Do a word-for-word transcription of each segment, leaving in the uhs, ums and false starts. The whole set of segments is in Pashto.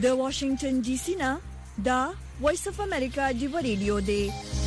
د واشنگټن ډي سي نه دا وایس اف امریکا دی ریډیو دی.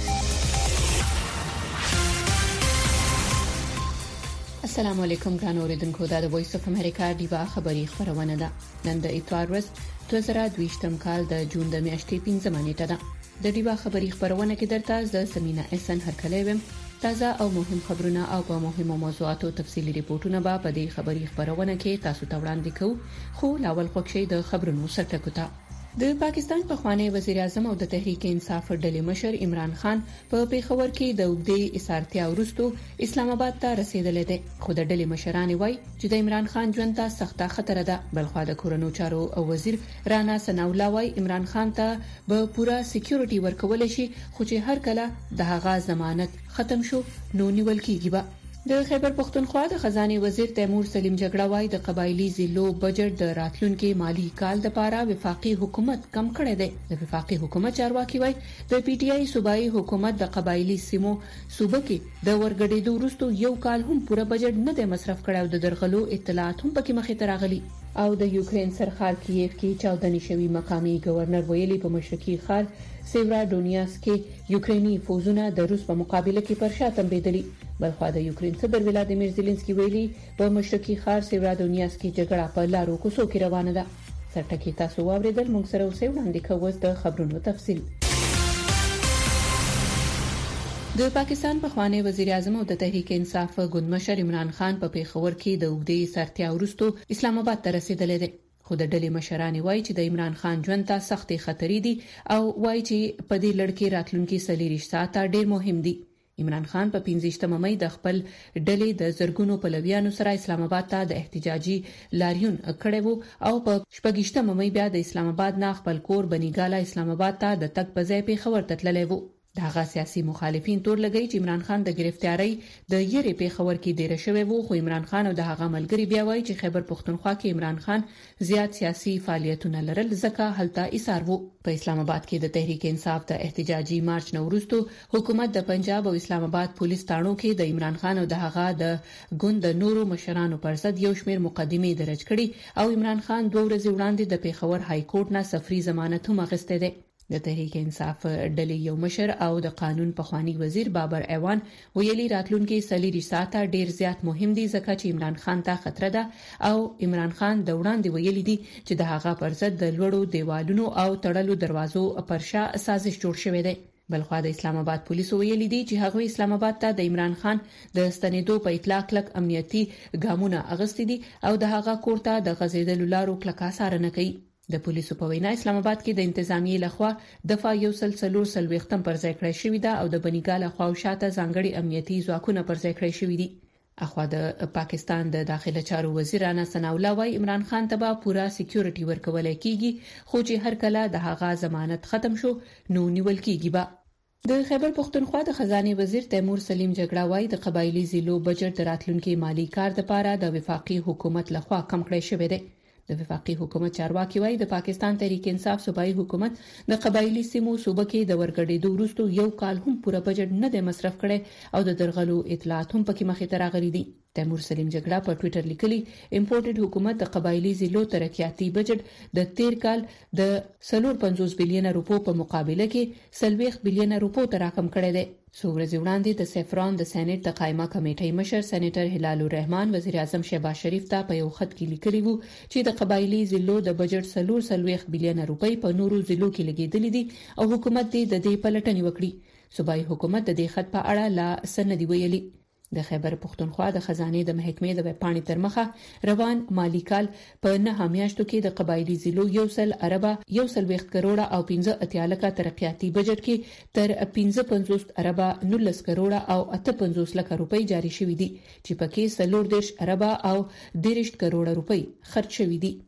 السلام علیکم ګران اوریدونکو، دا د وایس اف امریکا دی خبری خبرونه ده. نن د اتوار ورځ دوه زره دوه کال د جون د میاشتې پنځمه نیټه ده. د دی خبری خبرونه کې درته ز سمینا احسان هرکلی ویم. تازه او مهم خبرونه او په مهمو موضوعاتو تفصیلی ریپورتونه به په دې خبری خبرونه کې تاسو ته وړاندې کوو. خو لاول خوښي د خبرونو سرټکو ته. د پاکستان پخوانی وزیر اعظم او د تحریک انصاف ډلې مشر عمران خان په پیښور کې د وګړي اسارتیا وروسته اسلام آباد ته رسیدلی دی. خو د ډلې مشران وایي چې د عمران خان ژوند ته سخته خطر ده. بلخو د کورونو چارو او وزیر رانا ثناءالله وایي عمران خان ته به پوره سکیورټي ورکول شي، خو چې هر کله د هغه ضمانت ختم شو نو نیول کیږي. به د خیبر پختونخوا د خزانه وزیر تیمور سلیم جګړه وایي د قبایلی ضلعو بجټ د راتلونکي مالی کال لپاره وفاقي حکومت کم کړی دی. د وفاقي حکومت چارواکي وایي د پی ټی آی صوبایي حکومت د قبایلی سیمو صوبه کې د ورګډېدو وروسته یو کال هم پوره بجټ نه دی مصرف کړی او د درغلو اطلاعات هم پکې مخې ته راغلي. او د یوکرين سرخار کیف کې چاودنې شوی مقامی گورنر ویلي په مشرقي ښار سیورادونیاس کې یوکرینی فوزونه د روس په مقابله کې پر شا تنبیدلي. بلخو د یوکرين صدر ولادیمیر زيلنسکي ویلي په مشرقي ښار سیورادونیاس کې جګړه په لارو کوڅو کې روانه ده. سرټکی تاسو واوریدل، موږ سره اوسئ وړاندې کوو د خبرونو تفصیل. د پاکستان پخوانی وزیر اعظم او د تحریک انصاف ګوند مشر عمران خان په پیښور کې د وګړي سرتیا وروسته اسلام آباد ته رسیدلی دی. خو د ډلې مشران وایي چې د عمران خان ژوند ته سختي خطرې دي او وایي چې په دې لړ کې راتلونکي سلیریش ساعت ډېر مهم دي. عمران خان په پنځه مې د خپل ډلې د زرګونو پلویانو سره اسلام آباد ته د احتجاجي لاریون کړی وو او په شپږ مې بیا د اسلام آباد نه خپل کور بنیګاله اسلام آباد ته د تګ په ځای پیښور ته تللی وو. دغه سیاسي مخالفین تور لګی چې عمران خان د گرفتاری د یری پیښور کې ډیر شوی وو. خو عمران خان او د هغه ملګری بیا وایي چې خیبر پختونخوا کې عمران خان زیات سیاسي فعالیتونه لرل ځکه هلته ایثار وو. په اسلام آباد کې د تحریک انصاف د احتجاجي مارچ نو وروسته حکومت د پنجاب او اسلام آباد پولیس تاڼو کې د عمران خان او د هغه د ګوند د نورو مشرانو پر ضد یو شمېر مقدمې درج کړي او عمران خان دوه ورځې وړاندې د پیښور های کورټ نه سفري ضمانت هم اخیسته ده. د تحریک انصاف ډلې یو مشر او د قانون پخوانی وزیر بابر ایوان ویلي راتلونکي سلیری ساعته ډیر زیات مهم دي ځکه چې عمران خان ته خطر ده او عمران خان د وړاندې ویلي دي چې د هغه پر ضد د لوړو دیوالونو او تړلو دروازو پر شا سازش جوړ شوی دی. بلخو د اسلام آباد پولیسو ویلي دي چې هغه اسلام آباد ته د عمران خان د ستنېدو په اطلاع کلک امنیتي ګامونه اغستې دي او د هغه کور ته د غځېدلو لارو کلکه څارنه کوي. د پولیسو په وینا اسلام آباد کې د انتظامیې لخوا دفاع یو سلسلور سلويختم پر ځای کړی شوی ده او د بنیګاله خوا او شاته ځانګړي امنیتي ځواکونه پر ځای کړی شوی دي. اخوا د پاکستان د داخله چارو وزیر رانا ثناءالله وایي عمران خان ته به پوره سکیورټي ورکول کیږي، خو چې هر کله د هغه ضمانت ختم شو نو نیول کیږي. به د خیبر پختونخوا د خزانه وزیر تیمور سلیم جګړه وایي د قبایلی ضلعو بجټ د راتلونکي مالی کال لپاره د وفاقي حکومت لخوا کم کړی شوی دی. د وفاقي حکومت چارواکي وایي د پاکستان تحریک انصاف صوبایي حکومت د قبایلی سیمو صوبه کې د ورګډېدو وروسته یو کال هم پوره بجټ نه دی مصرف کړی او د درغلو اطلاعات هم پکې مخې ته راغلي دي. تیمور سلیم جګړه په ټوئیټر لیکلي امپورټډ حکومت د قبایلی ضلعو ترقیاتي بجټ د تیر کال د سلور پنځوس بلین روپو په مقابله کې سلويخ بلین روپو ته راکم کړی دی. څو ورځې وړاندې د سیفران د سېنات د قائمه کمیټې مشر سېنیټر هلال الرحمن وزیر اعظم شهباز شریف ته په یو خط کې لیکلی وو چې د قبایلی ضلعو د بجټ سلور سلويخ بلین روپۍ په نورو ضلعو کې لګیدلې دي او حکومت دې د دې پلټنې وکړي. صوبایي حکومت د دې خط په اړه لا سند ویلي. د خیبر پختونخوا د خزانه د محکمې د وپاڼې تر مخه روان مالی کال په نه میاشتو کې د قبایلی ضلعو یو سل اربه یو سل ویخت کروڑه او پنځه اتیا لکه ترقیاتي بجټ کې تر پنځه پنځوس اربه نولس کروڑه او اته پنځوس لکه روپۍ جاری شوې دي چې پکې سلور دیش اربه او دیرش کروڑه روپۍ خرج شوې دي.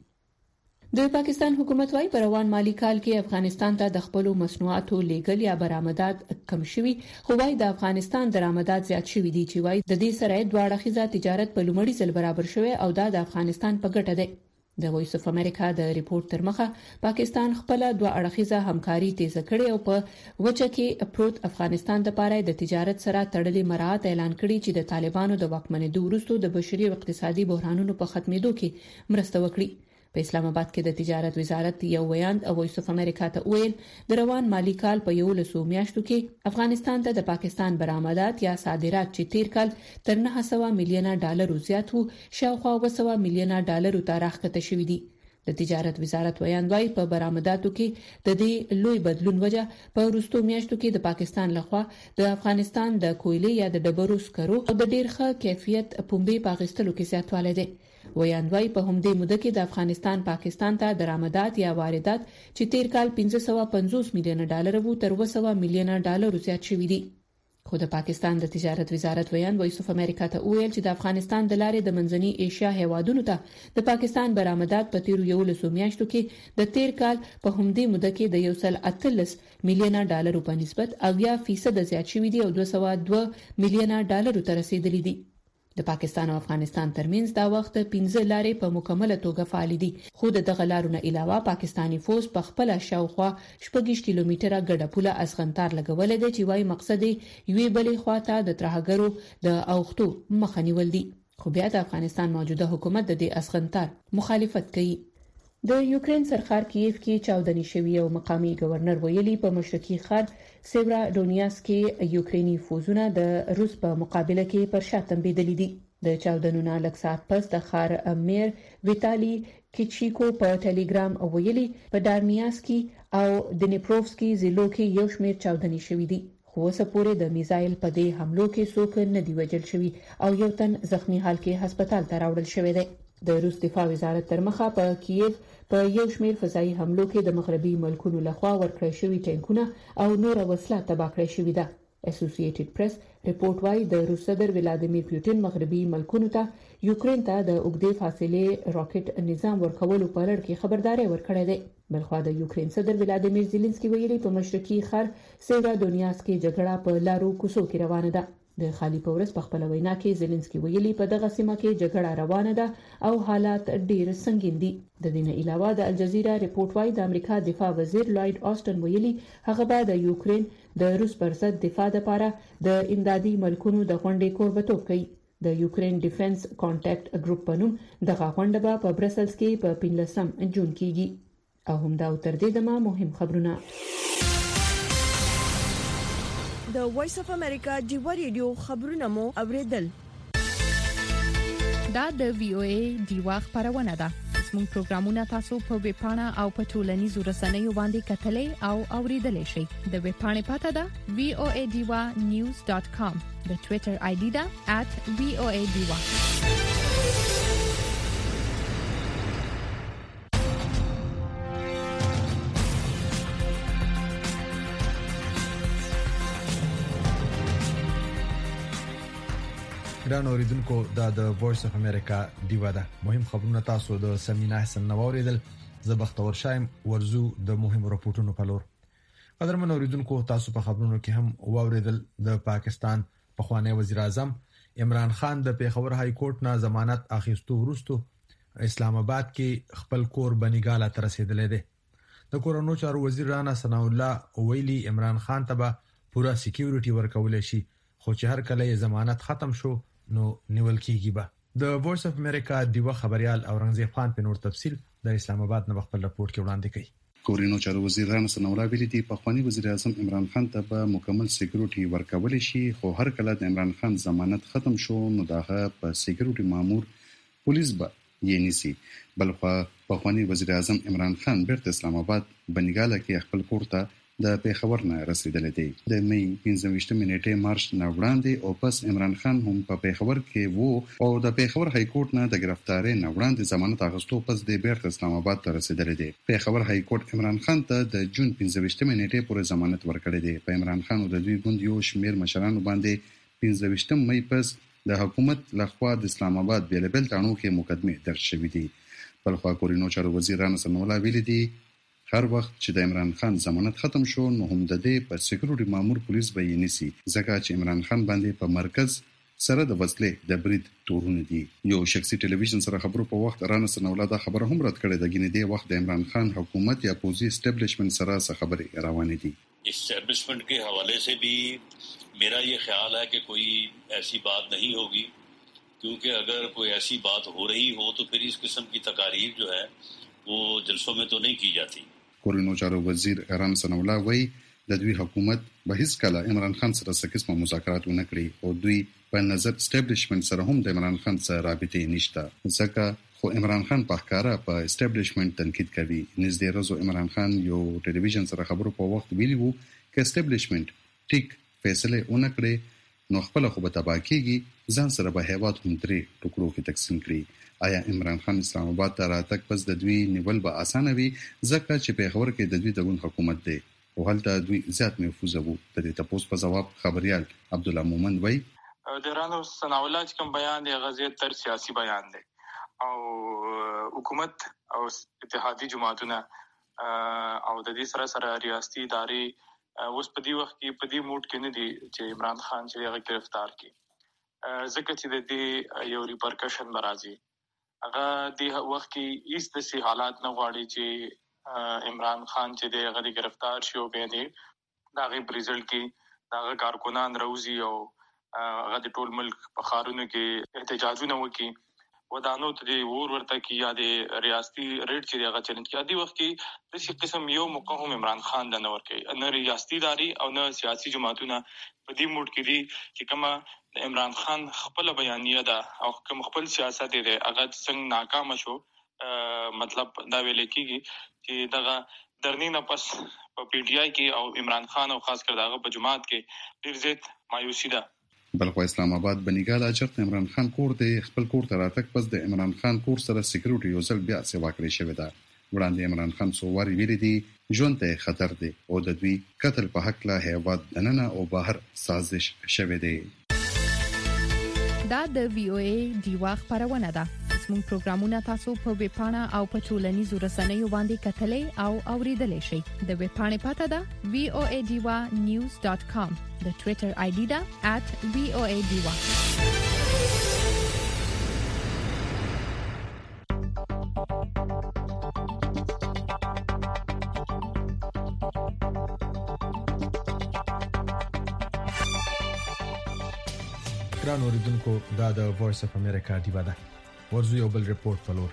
د پاکستان حکومت وايي په روان مالی کال کې افغانستان ته د خپل مصنوعاتو لیږل یا برآمدات کم شوي، خو وايي د افغانستان درآمدات زیات شوي دي چې وايي د دې سره دواړه خزه تجارت په لومړي ځل برابر شوی او دا د افغانستان په ګټه ده. د وایس اف امریکا د ریپورت تر مخه پاکستان خپل دوه اړخیزه همکاري تیز کړې او په وچه کې پروت افغانستان لپاره د تجارت سره تړلې مراحت اعلان کړي چې د طالبانو د واکمنېدو وروسته د بشري او اقتصادي بحرانونو په ختمېدو کې مرسته وکړي. په اسلام آباد کې د تجارت وزارت یو ویاند او وایس اف امریکا ته ویل د روان مالی کال په یو لسو میاشتو کې افغانستان ته د پاکستان برآمدات یا صادرات چې تیر کال تر نه سوه میلیونه ډالر زیات وو شاوخوا اوه سوه میلیونه ډالر ته راښکته شوي دي. د تجارت وزارت ویاند وايي په برآمداتو کې د دې لوی بدلون وجه په وروستو میاشتو کې د پاکستان لخوا د افغانستان د کویلې یا د ډبرو سکرو او د ډیر ښه کیفیت پنبې په اخیستلو کې زیاتوالی دی. ویاند وايي په همدې موده کې د افغانستان پاکستان ته درآمدات یا واردات چې تیر کال پنځه سوه پنځوس میلیونه ډالر وو تر اوه سوه میلیونه ډالر زیات شوي دي. خو د پاکستان د تجارت وزارت ویاند وایس اف امریکا ته ویل چې د افغانستان د لارې د منځنۍ ایشیا هیوادونو ته د پاکستان برآمدات په تیرو یو لسو میاشتو کې د تیر کال په همدې موده کې د یو سل اتلس میلیونه ډالر په نسبت اویا فیصد زیات شوي دي او دوه سوه دوه میلیونه ډالر ته رسیدلي دي. د پاکستان او افغانستان ترمنځ دا وخت پنځه لارې په مکمله توګه فعال دي خو د دغه لارو نه علاوه پاکستانی فوج په خپل شاوخوا شپږ کیلومتره ګډه پوله اسغنتار لګولې ده چې وايي مقصد یې یوې بلې خواته د ترهګرو د اوختو مخه نیول دي. خو بیا د افغانستان موجوده حکومت د دې اسغنتار مخالفت کوي. د یوکرين سرخار کیف کې چاودنې شوې او مقامي گورنر ویلي په مشرقي ښار سیورا ډونیاس کې یوکريني فوجونه د روس په مقابله کې پر شا تنبیدلي دي. د چاودنو نه لږ ساعت پس د ښار میر ویتالي کیچیکو په ټلګرام ویلي په دارنیاسکي او دنیپروفسکي ضلعو کې یو شمېر چاودنې شوې دي. خو اوسه پورې د میزایل په دې حملو کې څوک نه دی وژل شوي او یو تن زخمی حال کې هسپتال ته راوړل شوی دی. د روس دفاع وزارت تر مخه په کیف په یو شمېر فضایي حملو کې د مغربي ملکونو لخوا ورکړل شوي ټینکونه او نور وسله تباه کړې شوې ده. اسوسییټډ پریس ریپورت وايي د روس صدر ولادیمیر پوتین مغربي ملکونو ته یوکرين ته د اوږدې فاصلې راکټ نظام ورکولو په اړه کې خبرداري ورکړې ده. بلخوا د یوکرين صدر ولادیمیر زيلنسکي ویلي په مشرقي ښار سیورا ډونیاس کې جګړه په لارو کوڅو کې روانه ده. د خالي پورس په خپل وینا کې زيلنسکي ویلي په دغه سیمه کې جګړه روانه ده او حالات ډیر سنگین دي. د دې نه علاوه د الجزیره ریپورت وايي د امریکا دفاع وزیر لوید آسټن ویلي هغه به د یوکرين د روس پر ضد دفاع لپاره د امدادي ملکونو د غونډې کوربتوب کوي. د یوکرين ډیفنس کانټیکټ ګروپ په نوم دغه غونډه به په برسلز کې په پنځلسم جون کېږي. او همدا تر دې دمه مهم خبرونه. د وایس اف امریکا ډیوا ریډیو خبرونه مو اوریدل. دا د وی او ای ډیوا خبرونه ده. زموږ پروګرامونه تاسو په ویب پاڼه او په ټولنیزو رسنیو باندې کتلې او اوریدلای شئ. د ویب پاڼې پته ده وی او ای ډیوا نیوز ډاٹ کام. د ټوئیټر آی ډي ده ات وی او ای ډیوا. ګران اوریدونکو دا د وایس اف امریکا دیوا ده. مهم خبرونه تاسو د سمینا حسن نواریدل. زه بختور شایم ورزو د مهم راپورټونو په لور. قدرمن اوریدونکو تاسو په خبرونو کې هم واوریدل د پاکستان پخوانی وزیر اعظم عمران خان د پیښور های کورټ نه ضمانت اخیستو وروسته اسلام آباد کې خپل کور بنګاله تر رسیدلې ده. د کورونو چارو وزیر رانا ثنا الله ویلي عمران خان ته به پوره سکیورټي ورکول شي خو چې هر کله یې ضمانت ختم شو نو نیول کیږي. به د وایس اف امریکا دیوه خبريال اورنګزیب خان په نور تفصیل د اسلام آباد نه خپل راپور کې وړاندې کړي. کورینو چارو وزیر رانا ثنا الله ویلي دی پخوانی وزیر اعظم عمران خان ته به مکمل سکیورټي ورکول شي خو هر کله د عمران خان ضمانت ختم شو نو داغه په سکیورټي مامور پولیس به یې نيسي. بلخو پخوانی وزیر اعظم عمران خان بیرته اسلام آباد بنګاله کې خپل کور ته د پیښور نه رسیدلې دی. د مې پنځه نیټه مارچ نه وړاندې او پس عمران خان هم په پیښور کې وو او د پیښور های کورټ نه د گرفتاری نه وړاندې ضمانت اخیستو پس د بیرته اسلام آباد ته رسیدلې دی. پیښور های کورټ عمران خان ته د جون پنځه نیټه پورې ضمانت ورکړی دی. په عمران خان او د دوی ګوند یو شمیر مشرانو باندې پنځه مې پس د حکومت لخوا د اسلام آباد بیل بیل تانو کې مقدمه درج شوې دي. بلخو کورینو چارو وزیر رانا ثنا الله ویلي دی هر وخت چې د عمران خان ضمانت ختم شو نو هم د دې په سکیورټي مامور پولیس به یې نيسي ځکه چې عمران خان باندې په مرکز سره د وسلې د برید تورونه دي. یو شخصي ټلویزیون سره خبرو په وخت رانا ثنا الله دا خبره هم رد کړې ده چې د وخت د عمران خان حکومت یا پوزي اسټابلیشمنت سره څه خبرې روانې دي. اسٹیبلشمنٹ کے حوالے سے بھی میرا یہ خیال ہے کہ کوئی ایسی بات نہیں ہوگی क्योंकि अगर कोई ऐसी बात हो रही हो तो फिर इस किस्म की तकारीर जो है वो जलसों में तो नहीं की जाती. کورونو چارو وزیر ایران سنولا وی د دوی حکومت به هیڅ کله عمران خان سره څه قسمه مذاکرات ونه کړي او دوی په نظر اسټابلیشمنت سره هم د عمران خان سره رابطه نشته. ځکه خو عمران خان په ښکارا په اسټابلیشمنت تنقید کوي. نږدې ورځو عمران خان یو ټلویزیون سره خبرو په وخت ویلي وو چې اسټابلیشمنت ټیک فیصله ونه کړي نو خپل خو به تبا کیږي ځان سره به هیواد هم درې ټوکرو کې تقسیم کړي. آیا عمران خان اسلام آباد ته راتګ پس د دوی نیول به اسانه وي ځکه چې په خبر کې د دوی دغون حکومت دی او هلته دوی زیات نفوذ وو. د دې تاسو په جواب خبريال عبد الله مومن وای د ایران سناولا چې کوم بیان دی غزيت تر سیاسي بیان دی او حکومت او اتحادی جماعتونه او د دې سره سره ریاستي ادارې اوس په دې وخت کې په دې موډ کې نه دي چې عمران خان چې هغه گرفتار کړي ځکه چې د دې یو ریپرکشن برازي هغه د وخت کې هیڅ د سي حالات نه غواړي چې عمران خان چې د غدي گرفتار شو به دي دا غي رزلټ کې دا کارکونان روزي او هغه د ټول ملک په خارونو کې احتجاجونه وکړي ودانو ته ور ورته کې یا د ریاستي ریټ چې هغه چیلنج کې ادي وخت کې د شي قسم یو مقام عمران خان د نور کې نه ریاستي داري او نه سیاسي جماعتونه په دې موډ کې دي چې کما عمران خان خپل بیانیه ده او کوم خپل سیاست دی هغه څنګه ناکام شو مطلب دا ویل کېږي چې دغه درنی نه پس په پی ټی آی کې او عمران خان او خاص کر دغه په جماعت کې ډیر زیات مایوسی ده. بلخو اسلام آباد بنګال اچرت عمران خان کور دی خپل کور ته راتک پس د عمران خان کور سره سکیورټي یو ځل بیا سیوا کړی شوی ده. وړاندې عمران خان سوواري ویلي دي ژوند ته خطر دی او د دوی قتل په حق لا هیواد دننه او بهر سازش شوی دی. دا د وی او ای دیوا خبرونه ده. زموږ پروګرامونه تاسو په ویب پاڼه او په ټولنیزو رسنیو باندې کتلې او اوریدلې شئ. د ویب پاڼې پته ده وی او ای دیوا نیوز ډاټ کام. د ټوئیټر آی ډي ده ات وی او ای دیوا. ګران اوریدونکو دا د وایس اف امریکا دیوا ده. ورزو یو بل ریپورت فلور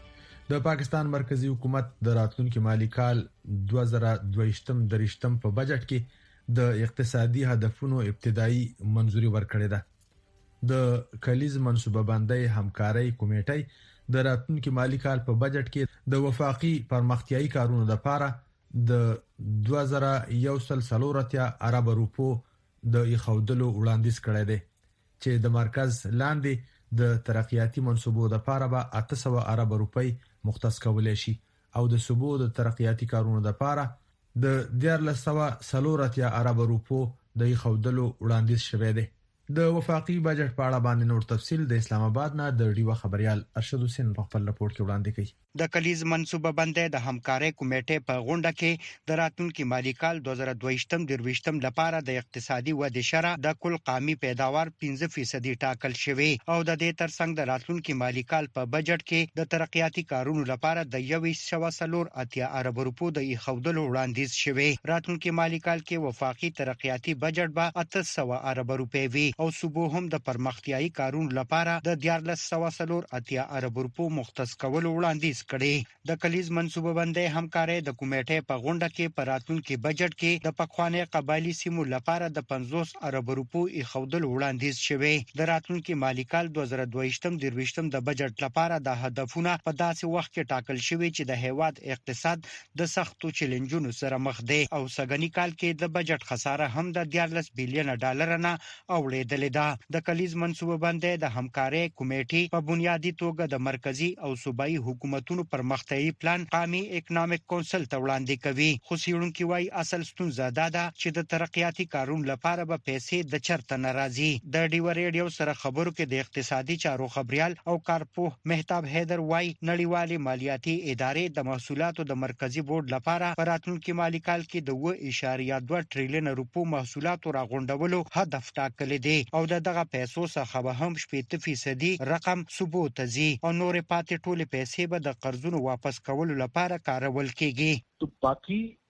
د پاکستان مرکزی حکومت د راتلونکي مالی کال دوه زره دوه اشتم درشتم په بجټ کې د اقتصادي هدفونو ابتدایي منځوري ورکړې ده. د کلیز منصوبه بندۍ همکارۍ کمیټې د راتلونکي مالی کال په بجټ کې د وفاقي پرمختیایي کارونو لپاره د دوه زره یو سل څلورتیا ارب روپو د ایښودلو وړاندیز کړی دی چې د مرکز لاندې د ترقیاتي منصوبو لپاره به اته سوه ارب روپۍ مختص کولای شي او د صوبو د ترقیاتي کارونو لپاره د دیارلس سوه څلورتیا ارب روپو د ایښودلو وړاندیز شوی دی. د وفاقي بجټ په اړه باندې نور تفصیل د اسلام آباد نه د ډیوا خبريال ارشد حسین په خپل راپور کې وړاندې کړي. د کلیز منصوبه بندۍ د همکارۍ کمیټې په غونډه کې د راتلونکي مالی کال دوه زره دوه اشتم درويشتم لپاره د اقتصادي ودې شرح د کل قومي پیداوار پنځه فیصد ټاکل شوی او د دې ترڅنګ د راتلونکي مالی کال په بجټ کې د ترقیاتي کارونو لپاره د یو سوه څلور اتیا ارب روپو د ایښودلو وړاندیز شوی. راتلونکي مالی کال کې وفاقي ترقیاتي بجټ به اته سوه ارب روپۍ وي او صوبو هم د پرمختیایي کارونو لپاره د دیارلس سوه څلور اتیا ارب روپو مختص کولو وړاندیز کړي. د کلیز منصوبه بندۍ همکارۍ د کمیټې په غونډه کې په راتلونکي بجټ کې د پخوانی قبایلی سیمو لپاره د پنځوس ارب روپو ایښودلو وړاندیز شوی. د راتلونکي مالی کال دوه زره دوه اشتم درويشتم د بجټ لپاره د هدفونه په داسې وخت کې ټاکل شوی چې د هیواد اقتصاد د سختو چیلنجونو سره مخ دی او سږنی کال کې د بجټ خساره هم د دیارلس بیلیون ډالر نه اوړېدلې ده. د کلیز منصوبه بندۍ د همکارۍ کمیټې په بنیادی توګه د مرکزی او صوبایي حکومتونو پرمختیایي پلان قومي اکونومیک کونسل ته وړاندې کوي. خو څېړونکي وايي اصل ستونزه دا ده چې د ترقیاتي کارونو لپاره به پیسې د چرته ناراضي. د ډیو ریډیو سره خبرو کې د اقتصادي چارو خبريال او کارپوه مهتاب حیدر وايي نړیوالې مالیاتي ادارې د محصولاتو د مرکزی بورډ لپاره په راتلونکي مالی کال کې د اوه اعشاریه دوه ټریلیون روپو محصولاتو راغونډولو هدف ټاکلی دی او د دغه پیسو څخه به هم شپږ فیصدي رقم ثبوت ته ځي او نورې پاتې ټولې پیسې به د قرضونو واپس کولو لپاره کارول کیږي. तो बाकी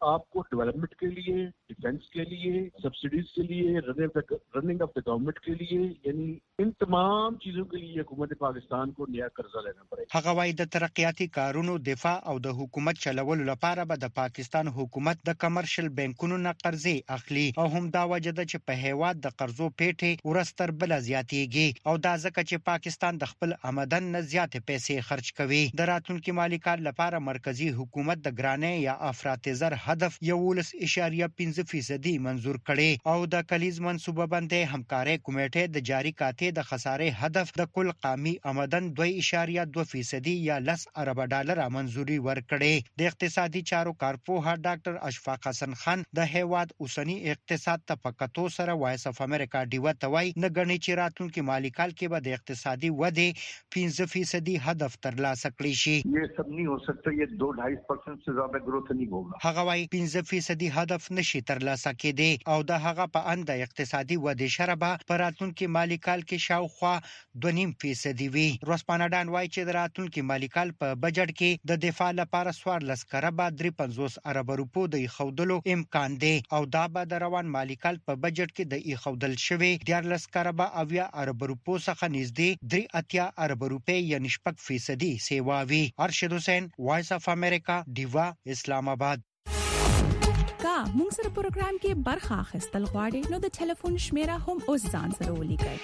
आपको डेवलपमेंट के लिए, डिफेंस के लिए, सब्सिडीज के लिए, रनिंग ऑफ द गवर्नमेंट के लिए, यानी इन तमाम चीजों के लिए हुकूमत पाकिस्तान को नया कर्जा लेना पड़ेगा। هغه وايي د ترقیاتي کارونو دفاع او د حکومت چلولو لپاره به د پاکستان حکومت د کمرشل بانکونو نه قرضې اخلي او هم دا وجه ده چې په هیواد د قرضو پیټه ورستر بل زیاتېږي او دا ځکه چې پاکستان د خپل آمدن نه زیات پیسې خرج کوي. د راتلونکي مالی کال لپاره مرکزی حکومت د ګرانۍ یا افراط زر هدف یولس اشاریه پنځه فیصدي منزور کړي او د کلیز منصوبه بندي همکارۍ کمیټې د جاری کاته د خسارې هدف د کل قومي آمدن دوه اشاریه دوه فیصدي یا لس ارب ډالر منزوري ورکړي. د اقتصادي چارو کارپوه ډاکټر اشفاق حسن خان د هیواد اوسنی اقتصاد ته پکتو سره وایس اف امریکا ډیو ته وای نه غني چې راتلونکي مالی کال کې به د اقتصادي ودې پنځه فیصدي هدف ترلاسه کړي شي. یہ سب نہیں ہو سکتا، یہ دو ढाई percent سے زیادہ گروتھ نہیں ہوگا. هغه وای پنځه فیصدي هدف نشي ترلاسه کېدی او د هغه په اند اقتصادي ودې شربه پر راتلونکي مالی کال کې شاوخوا دوه نیم فیصدي وي. روسپانډان وای چې د راتلونکي مالی کال په بجټ کې د دفاع لپاره څوارلس کربه درې پنځوس ارب روپو د ایښودلو امکان دی او دا به د روان مالی کال په بجټ کې د ایښودل شوی دیارلس کربه اویا ارب روپو څخه نږدې درې اتیا ارب روپۍ یعنی شپږ فیصدي سیوا وي. ارشد حسین، وایس اف امریکا، ډیوا، اسلام آباد. کا موږ سره پروګرام کې برخه اخیستل غواړئ نو د ټلیفون شمیره هم اوس ځان سره ولیکئ.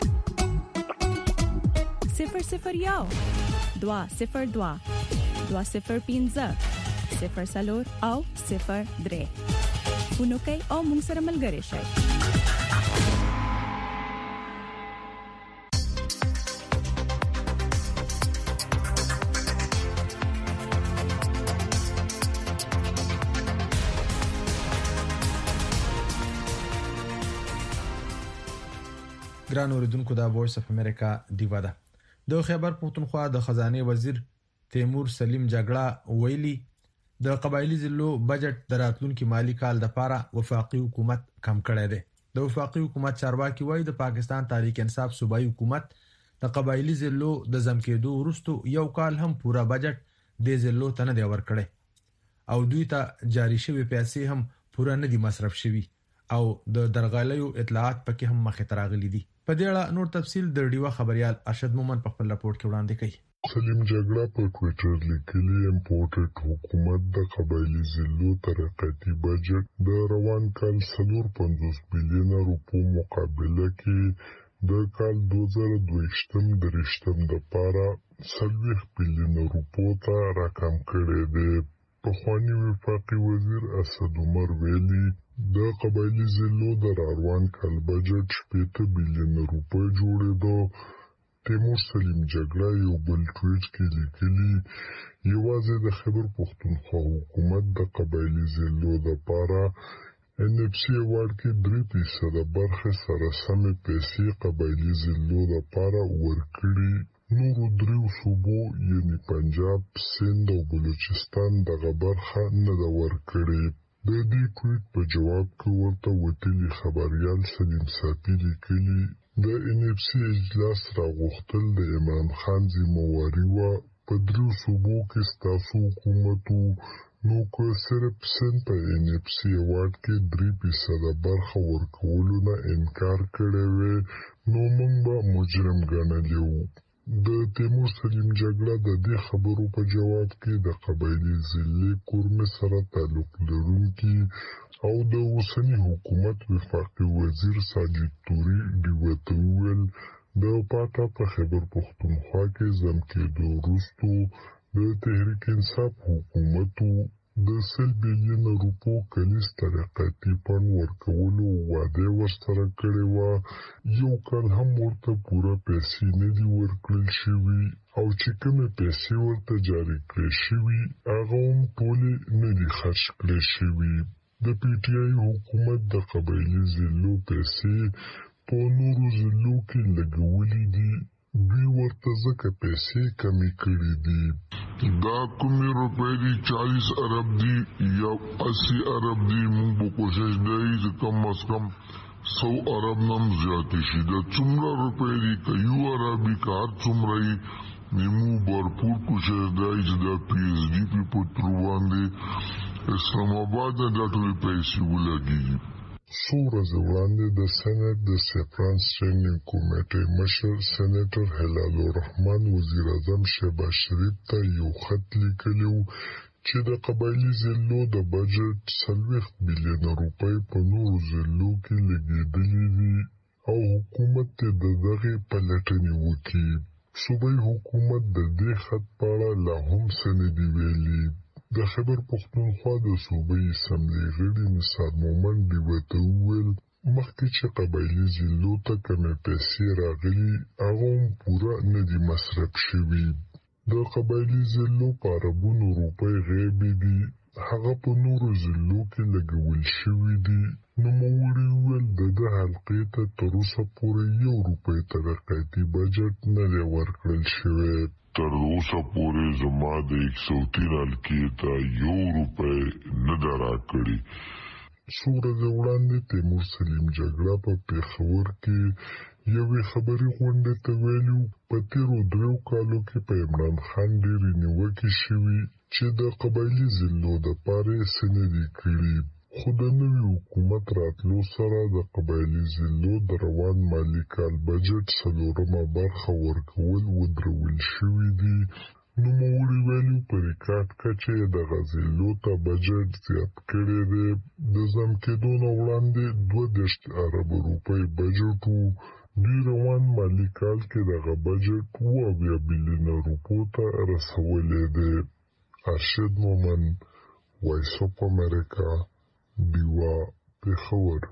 صفر صفر یو دوا صفر دوا دوا صفر پنځه صفر سلور او صفر درې فونو کوي او موږ سره ملګری شئ. ګران اوریدونکو دا وایس اف امریکا دیوا ده. د خیبر پختونخوا د خزانه وزیر تیمور سلیم جګړه ویلي د قبایلی ضلعو بجټ د راتلونکي مالی کال لپاره وفاقي حکومت کم کړی دی. د وفاقي حکومت چارواکي وایي د پاکستان تحریک انصاف صوبایي حکومت د قبایلی ضلعو د زمکېدو وروسته یو کال هم پورا بجټ د ضلعو ته نه دی ورکړی او دوی ته جاری شوی پیسې هم پورا نه دي مصرف شوی او د درغلیو اطلاعات پکې هم مخې ته راغلي دي. په دې اړه نور تفصیل د ډیوا خبريال ارشد مومن په خپل راپور کې وړاندې کړي. سلیم جګړه په ټوئیټر لیکلي امپورټډ حکومت د قبایلی ضلعو ترقیاتي بجټ د روان کال څلور پنځوس بلیونه روپو مقابله کې د کال دوه زره دوهشتم درشتم لپاره څلوېښت بلیونه روپو ته راکم کړی دی. پخوانی وفاقي وزیر اسد عمر ویلي د قبایلی ضلعو د روان کال بجټ شپېته بلیونه روپۍ جوړېده. تیمور سلیم جګړه یو بل ټویټ کې لیکلي یوازې د خیبر پختونخوا حکومت د قبایلی ضلعو لپاره ان اف سی ایوارډ کې درې فیصده برخې سره سمې پیسې قبایلی ضلعو لپاره ورکړي. نورو دریو صوبو یعنی پنجاب، سند او بلوچستان دغه برخه نه ده ورکړې. د دې ټویټ په جواب کې ورته وتلي خبريال سلیم صافي لیکلي د ان اف سی اجلاس راغوښتل د عمران خان ذمہواري وه. په دریو صوبو کې ستاسو حکومت نو که صرف سند په ان اف سی ایوارډ کې درې فیصده برخه ورکولو نه انکار کړی وی نو موږ به مجرم ګڼلی وو. د تیمور سلیم جګړه د دې خبرو په جواب کې د قبایلی ضلع کورمې سره تعلق لرونکي او د اوسني حکومت وفاقي وزیر ساجد توري ډیوه ته وویل د پاټا په خیبر پختونخوا کې ضم کېدو وروسته د تحریک انصاف حکومتو د سل بلیونه روپو کلیز ترقیاتي فنډ ورکولو وعده ورسره کړې وه. یو کال هم ورته پوره پیسې نه دي ورکړل شوي او چې کومې پیسې ورته جاري کړې شوي هغه هم ټولې نه دي خرج کړې شوي. د پی ټي آی حکومت د قبایلي ضلعو پیسې په نورو ضلعو کې لګولې دي. دوی ورته ځکه پیسې کمې کړې دي. دا کومې روپۍ دي چالیس ارب دي یا اسی ارب دي. موږ به کوشش دی چې کم از کم سو ارب نه هم زیاتې شي. دا څومره روپۍ دي که یو ارب وي که هر څومره وي موږ بھرپور کوشش دی چې دا پی ایچ ډي پې په ترو باندې اسلام آباد نه دا ټولې پیسې ولګېږي. څو ورځې وړاندې د سېنات د سیفران سټینډینګ کمیټې مشر سېنیټر هلال الرحمن وزیر اعظم شهباز شریف ته یو خط لیکلی و چې د قبایلي ضلعو د بجټ څلوېښت بیلیونه روپۍ په نورو ضلعو کې لګېدلي دي او حکومت ته د دغې پلټنې وکړي. صوبایي حکومت د دې خط په اړه لا هم څه نه دي ویلي. د خیبر پښتونخوا د صوبایي اسمبلۍ غړي نثار مومند ډیوه ته وویل مخکې چې قبایلي ضلعو ته کمې پیسې راغلي هغه هم پوره نه دي مصرف شوي. د قبایلي ضلعو په اربونو روپۍ غیبې دي، هغه په نورو ضلعو کې لګول شوي دي. نوموړي وویل د ده حلقې ته تر اوسه پورې یو روپۍ ترقیاتي بجټ نه دی ورکړل شوی. تر اوسه پورې زما د یک سو تین حلقې ته یو روپۍ نه ده راکړې. څو ورځې وړاندې تیمور سلیم جګړه په پېښور کې یوې خبري غونډې ته ویلي و په تېرو دریو کالو کې په عمران خان ډېرې نیوکې شوي چې د قبایلي ضلعو دپاره یې څه نه دي کړي. خو د نوي حکومت راتلو سره د قبایلي ضلعو د روان مالي کال بجټ څلورمه برخه ورکول ودرول شوي دي. نوموړي ویلي په ریکارډ کچه یې دغه ضلعو ته بجټ زیات کړی دی. د ضم کېدو نه وړاندې دوه دېرش اربه روپۍ بجټ و. دوی روان مالي کال کې دغه بجټ اوه اویا بیلیونه روپو ته رسولی دی. ارشد مومند، وایس اف امریکا، ډیوه، پېښور.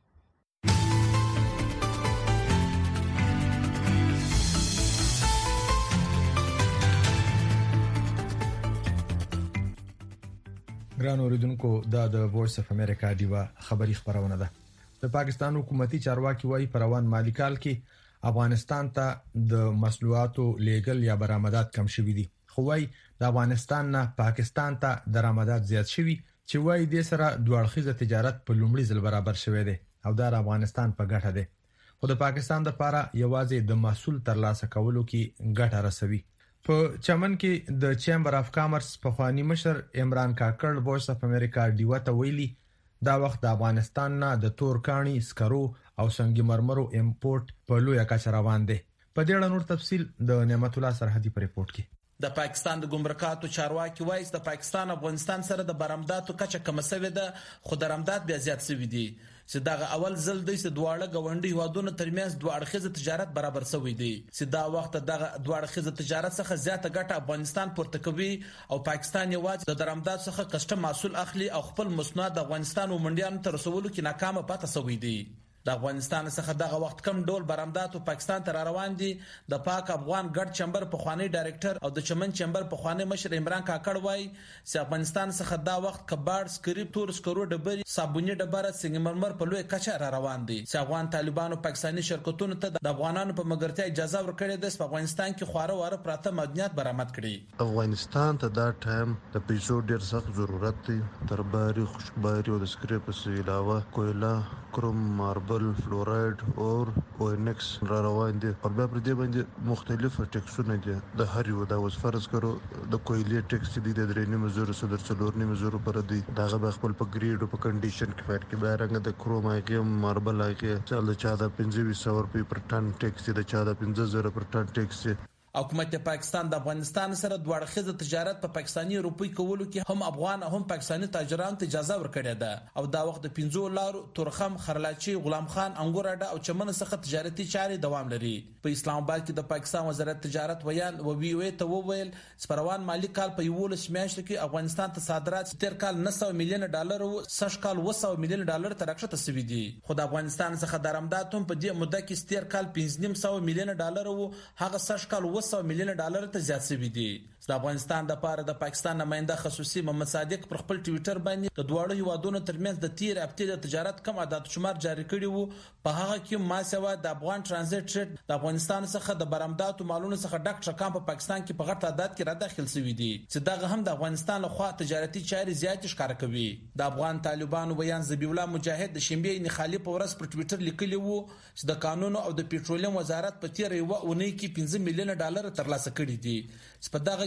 ګران اوریدونکو دا د وایس اف امریکا ډیوه خبری خبرونه ده. د پاکستان حکومتي چارواکي وايي په روان مالي کال کې افغانستان ته د مسلواتو لیګل یا برآمدات کم شوي دي. خو وايي د افغانستان نه پاکستان ته درآمدات زیات شوي چې وايي د سره دوه اړخیزه تجارت په لومړي ځل برابر شوی دی او دا افغانستان په ګټه دی. خو د پاکستان لپاره یوازې د محصول ترلاسه کولو کې ګټه رسوي. په چمن کې د چیمبر اف کامرس په خواني مشر عمران کاکړ وایس اف امریکا ډیوه ته ویلي دا وخت د افغانستان نه د تور کاڼي، سکرو او سنگ مرمرو امپورټ په لویه کچه روان دی. په دې اړه نور تفصیل د نعمت الله سرحدي په ریپورت کې. د پاکستان د ګمرکاتو چارواکي وایي د پاکستان افغانستان سره د برآمداتو کچه کم شوې ده، خو درآمدات بیا زیات شوي دي چې دغه اول ځل د دواړه غونډي هوادونو ترمنځ دوه اړخیزه تجارت برابر شوی دی چې دا وخت دغه دوه اړخیزه تجارت څخه زیاته ګټه افغانستان پورته کوي او پاکستان یوازې د درآمدات څخه کسټم محصول اخلي او خپل مصنوعات د افغانستان او منډیانو ته رسولو کې ناکامه پاتې شوی دی. د افغانستان څخه دغه وخت کم ډول برآمدات پاکستان ته روان دي. د پاک افغان ګډ چمبر په خوانی ډایریکټر او د چمن چمبر په خوانی مشر عمران کاکړ وایي چې افغانستان څخه دا وخت کباړ، سکریپ، تور سکرو ډبري، صابونی ډبره، سنگ مرمر په لوی کچه را روان دي. چې افغان طالبانو پاکستاني شرکتونو ته د افغانانو په مګرتیا اجازه ورکړې ده چې په افغانستان کې خواره واره پراته معدنیات برآمد کړي. افغانستان ته دا ټایم د پیسو ډیر سخت ضرورت دی. ترباري، خوشباري او د سکریپ څخه علاوه کویلا، کروم، ماربل، فلوراید اور او ان ایکس را روان دي. او بیا پر دې باندې مختلف ټیکسونه دي. د هر یو دا اوس فرض کړو د کویلې ټیکس دي د درې نیمه زره سره څلور نیمه زره پر دی. داغه به خپل په ګریډ او په کنډیشن کې فرق کې به رنګ د کروم هغه ماربل هغه چل چا د پنځه سو روپۍ پر ټن ټیکس دي، د چا د پنځه زره پر ټن ټیکس. حکومت پاکستان د افغانستان سره دوه اړخیزه تجارت په پاکستاني روپۍ کولو کې هم افغان هم پاکستاني تاجرانو ته اجازه ورکړې ده او دا وخت د پنځو لارو تورخم، خرلاچي، غلام خان، انګور اډه او چمن څخه تجارتي چارې دوام لري. په اسلام آباد کې د پاکستان وزارت تجارت ویان او وی وی ته وویل سپروان مالی کال په یولس میاشتو کې افغانستان ته صادرات تیر کال نه سو میلیون ډالر او سږ کال و سو میلیون ډالر ته راکښته شوي دي. خو د افغانستان څخه درآمدات هم په دې موده کې تیر کال پنځه نیم سو میلیون ډالر او هغه سږ کال و سو میلیون ډالر ته زیات شوي دي. د افغانستان د پاره د پاکستان نماینده خصوصي محمد صادق پر خپل ټویټر باندې د دواړو هیوادونو ترمنځ د تیر هفته د تجارت کم عدد شمار جاری کړی وو. په هغه کې ما سوا د افغان ترانزیت ریټ د افغانستان څخه د برآمداتو مالونو څخه ډک ټکان په پاکستان کې په غټ تعداد کې را داخل شوی دي چې دغه هم د افغانستان له خوا تجارتي چارې زیات ښکار کوي. د افغان طالبانو بیان ذبیح الله مجاهد د شنبه نه خالی په ورځ پر ټویټر لیکلی وو چې د قانون او د پېټرولیم وزارت په تیر یو اونۍ کې پنځه میلیون ډالر ترلاسه کړي دي چې په دغه کې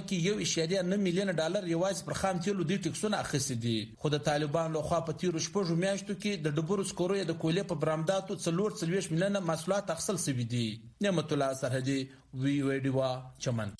کې یو اشاریه نه میلیون ډالر یوازې پر خام تیلو د ټیکسونو اخیستي دي. خو د طالبان لخوا په تیرو شپږو میاشتو کې د ډبرو سکرو د کولې په برآمداتو څلور څلوېښت میلیونه محصولات اخیستل شوي دي. نعمت الله سرحدي، وی او ډیوا، چمن.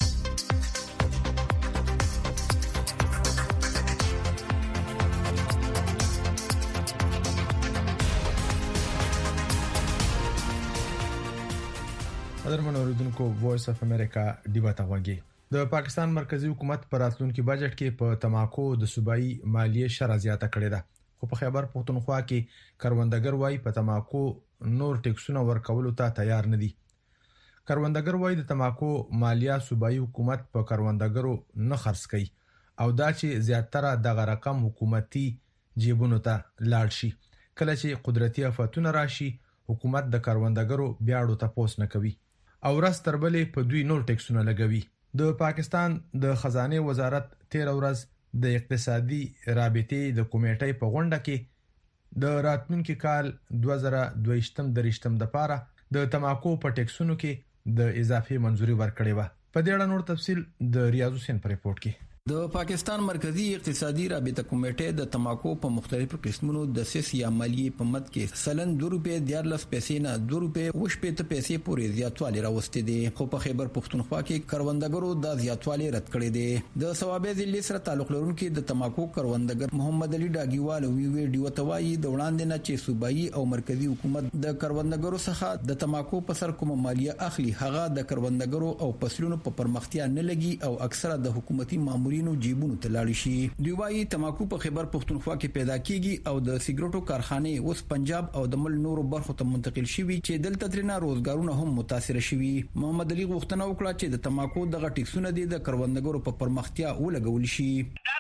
قدرمن اوریدونکو، وایس اف امریکا ډیوا ته غوږی. د پاکستان مرکزی حکومت پر راتلونکي بجټ کې په تماکو د صوبایي مالیه شرح زیاته کړې ده. خو په خیبر پختونخوا کې کروندګر وايي په تماکو نور ټیکسونه ورکولو ته تیار نه دي. کروندګر وايي د تماکو مالیه صوبایي حکومت په کروندګرو نه خرڅ کوي او دا چې زیاتره دغه رقم حکومتي جیبونو ته لاړ شي. کله چې قدرتي آفاتونه راشي، حکومت د کروندګرو بیاړو ته پوس نه کوي او ورځ تر بلې په دوی نور ټیکسونه لګوي. د پاکستان د خزانه وزارت تیر ورځ د اقتصادي رابطې د کمیټې په غونډه کې د راتلونکي کال دوه زره دوه ویشت درشتم د پاره د تماکو په ټیکسونو کې د اضافي منځوري ورکړې و. په دې اړه نور تفصيل د ریاض حسین په ریپورت کې. د پاکستان مرکزی اقتصادي رابطه کمیټه د تماکو په مختلفو قسمونو د سیس یا مالیه په مد کې سلن دو روپے دیارلس پیسې نه دو روپے وشپېته پیسې پورې زیاتوالی راوستي دي. خو په خیبر پختونخوا کې کروندګرو د زیاتوالی رد کړی دی. د ثوابه ضلع سره تعلق لرونکي د تماکو کروندګر محمد علي ډاګیوال وی وی ډیو توای د وړاندې نه چې صوبایي او مرکزی حکومت د کروندګرو څخه د تماکو په سر کوم مالیه اخلي هغه د کروندګرو او فصلونو په پرمختیا نه لګي او اکثره د حکومتي مامورینو جیبونو ته لاړ شي. دوی وايي تماکو په خیبر پختونخوا کې پیدا کیږي او د سیګریټو کارخانه اوس پنجاب او د مل نورو برخو ته منتقل شوي چې دلته ترنه روزګارونه هم متاثر شوي. محمد علي غوښتنه وکړه چې د تماکو دغه ټیکسونه دي د کروندګرو په پرمختیا ولګول شي.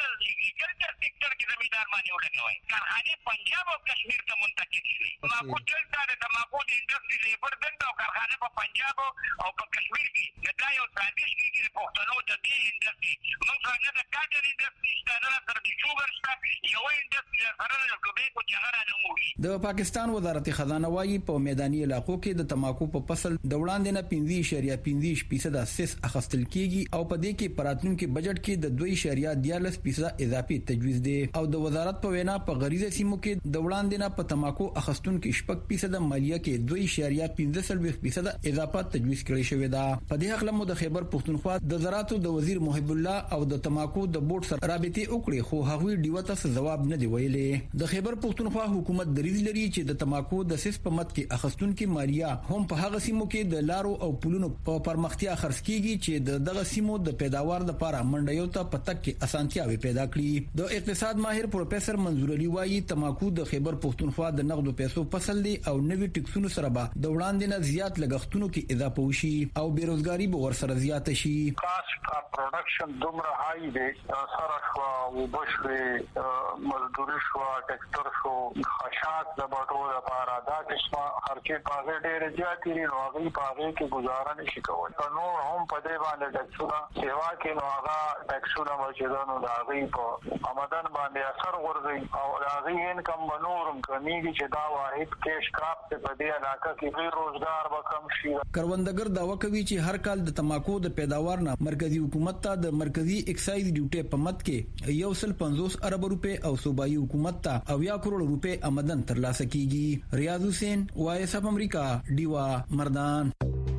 کارخانه پنجاب او کشمیر ته منتقل شوي. تماکو دلته د تماکو د انډستری لیبر دلته او کارخانه په پنجاب او په کشمیر کې دا یو سازش کې د پښتنو د دې انډستری موږ نه د کاټر انډستری ستاره سره د شوګر سره یو انډستری سره د ټوبیکو جګړه نه موږي. د پاکستان وزارت خزانه وايي په میداني علاقو کې د تماکو په فصل د وړاندې نه پنځه اعشاریه پنځه فیصد سیس اخیستل کیږي او په دې کې پراتلونکو بجټ کې د دوه اعشاریه دیارلس فیصد اضافي تجویز دی او د وزارت په وینا په غریزه سیمو کې د وړاندې نه په تماکو اخیستونکو شپږ فیصد مالیه کې دوه اعشاریه پنځه فیصد اضافه تجویز کړی شوی دا. په دې حق له د خیبر پختونخوا د زراعتو د وزیر محب الله او د تماکو د بورډ سره رابطه وکړي خو هغوی ډیوته څه جواب نه دی ویلي. د خیبر پختونخوا حکومت دریځ لري چې د تماکو د سیس په مد کې اخیستونکو مالیه هم په هغه سیمو کې د لارو او پلونو په پرمختیا خرڅ کیږي چې د دغه سیمو د پیداوار لپاره منډیو ته پتک کې اسانتیاوي پیدا کړي. د اقتصاد ماهر پروفیسور منظور علي وايي تماکو د خیبر پختونخوا د نقدو پیسو فصل دی او نوي ټیکسونو سره به د وړاندې نه زیات لګښتونو کې اضافه وشي او بیروزګاری به ورسره زیات شي. کاست اف پروډکشن دومره هاي دی سره شو او بشوي مزدوري شو ټیکټر شو خشاک د بټو لپاره دا قسمه خرچه پاغه ډېر زیات دي نو هغه پاغه کې گزاره نشي کولای. نو هم په دې باندې ټیکسونه سیوا کې نو هغه ټیکسونه مچدانو دا غي په آمدن باندې اثر ورغی او دا غي انکم بنورم کمیږي چې دا واحد کیش کراپ په دې علاقه کې غیر روزګار به کم شي. کروندګر داوا کوي چې هر کال د تماکو د پیداوار نه مرکزی حکومت ته د مرکزی اکسایز ډیوټي په مد کې یو سل پنځوس ارب روپے او صوبایي حکومت ته او یا کروڑ روپے آمدن ترلاسه کیږي. ریاض حسین، وایس اف امریکا، ډیوا، مردان.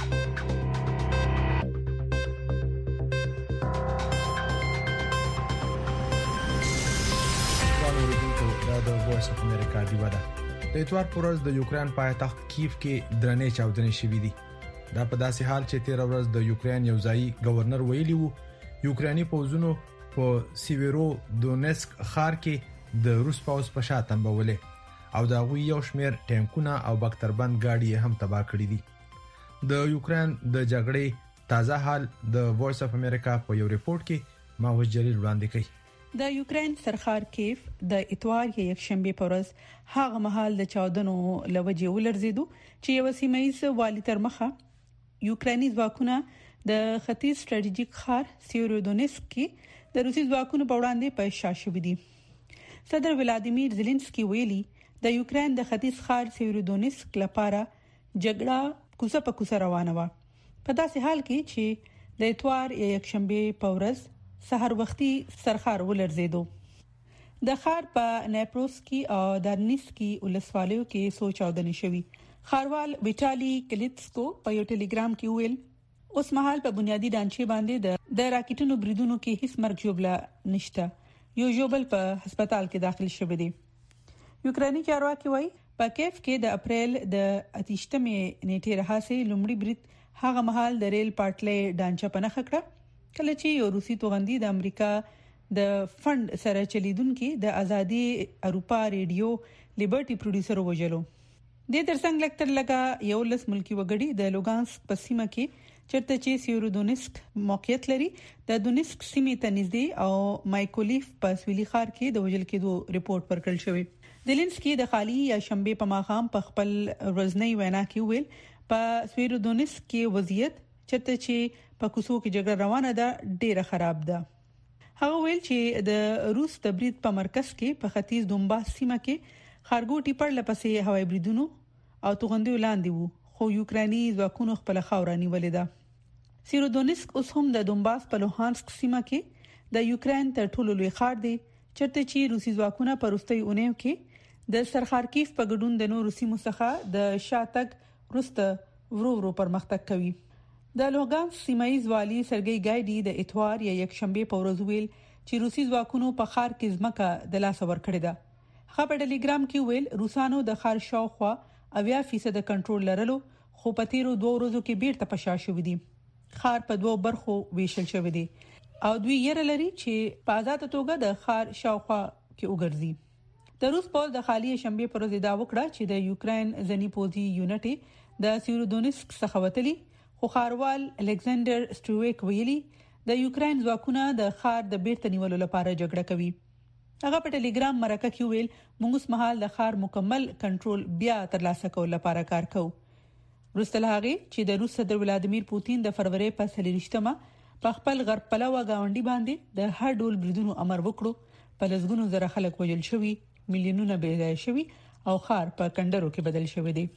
د وایس اف امریکا ډیوا ده. د اتوار پورز د یوکرين پایتخت کیف کې درنې چاودنې شوې دي. دا په داسې حال چې تیر ورځ د یوکرين یو ځای گورنر ویلي وو یوکراني پوځونو په سیویرو دونسک ښار کې د روس پوځ په شا تنبولې او دا غوي یو شمیر ټانکونه او بکتربند گاډي هم تباہ کړې دي. د یوکرين د جګړې تازه حال د وایس اف امریکا په یو ریپورت کې ماوج جلیل وړاندې کړي. د یوکرين سرخار کیف د اتوار یک شنبه پورز هغه مهال د چاودنو لوجه ولرزیدو چې یو سیمایي والی تر مخه یوکراني ځواکونه د ختیځ ستراتیژیک ښار سیورودونسک کې د روسي ځواکونو په وړاندې په شاشه دي. صدر ولادیمیر زيلنسکي ویلي د یوکرين د ختیځ ښار سیورودونسک لپاره جګړه کوڅه په کوڅه روانه و. په داسې حال کې چې د اتوار یک شنبه پورز سحر وختي سرخار ولرزیدو. د خار په نیپروسکی او دارنیسکی ولسوالیو کې سوچ او دني شوی. خاروال ویټالي کلیتسکو په یو ټلګرام کې ویل اوس مهال په بنیادی ډانچې باندې د د راکټونو بریدونو کې هیڅ مرګ جوړه نشته. یو جوبل په هسپتال کې داخل شوی دی. یوکراني چارواکي وایي په کیف کې د اپریل د اتیشتمې نیټې راهسه لومړی برید هغه مهال د ریل پټلۍ ډانچه په نخ کړه کله چې یو روسي توغندي د امریکا د فند سره چلیدونکو د ازادي اروپا ریډیو لیبرټي پروډوسر وژلو. د ترڅنګ لکټر لگا یو لس ملکی وګړي د لوګانسک په سیمه کې چرته چې سیورودونسک موقعیت لري د دونسک سیمې ته نږدې او مایکولیف په سویلي ښار کې د وژل کېدو ریپورت ورکړل شوی. دلینسکی د خالی یا شنبه په ماښام په خپل ورځنی وینا کې ویل په سیورودونسک کې وضعیت چرته چې په کوسو کې جګړه روانه ده ډیره خراب ده. هغه ویل چې د روس د برید په مرکز کې په ختیځ دومباس سیمه کې خارګوټي پر لپسې هوایي بریدونو او توغندي ولاندې وو خو یوکراني ځواکونو خپل خاورانی ولیدا. سیرودونسک اوس هم د دومباس په لوهانسک سیمه کې د یوکرين تر ټولو لوی ښار دی چرته چې روسي ځواکونه په وروستي اونیو کې د سرخارکیف په ګډون د نو روسي مسخه د شاتګ روسته ورو ورو پرمختګ کوي. د لوګان سیمایي والی سرګي ګایډي د اتوار یا یک شنبه په ورځ ویل چې روسي ځواکونو په ښار کې ځمکه د لاس ور کړې ده. خبر ټلګرام کې ویل روسانو د ښار شاوخوا اویا فیصد کنټرول لرلو خو په تیرو دوه ورځو کې بیرته پشا شوې دي. ښار په دوه برخو ویشل شوی دی او دوی یې لري چې په آزاد توګه د ښار شاوخوا کې وګرځي. د روس پول د خالی شنبه پر ورځ دا وکړه چې د یوکرين ځنی پوزي یونټي د سیرودونسک څخه وتلي خو خاروال الکساندر سټرویک ویلي د یوکرين ځواکونه د ښار د بیرته نیولو لپاره جګړه کوي. هغه په ټلګرام مرکه کې ویل موږ اوس مهال د ښار مکمل کنټرول بیا ترلاسه کول لپاره کار کوو. وروسته له هغه چې د روس صدر ولادیمیر پوتین د فروری په څلورشتمه په خپل غرب پلوه گاونډي باندې د هر ډول بریدونو امر وکړو په لږونو زره خلک وژل شوي میلیونونه بې ځای شوي او ښار په کندرو کې بدل شوی دی.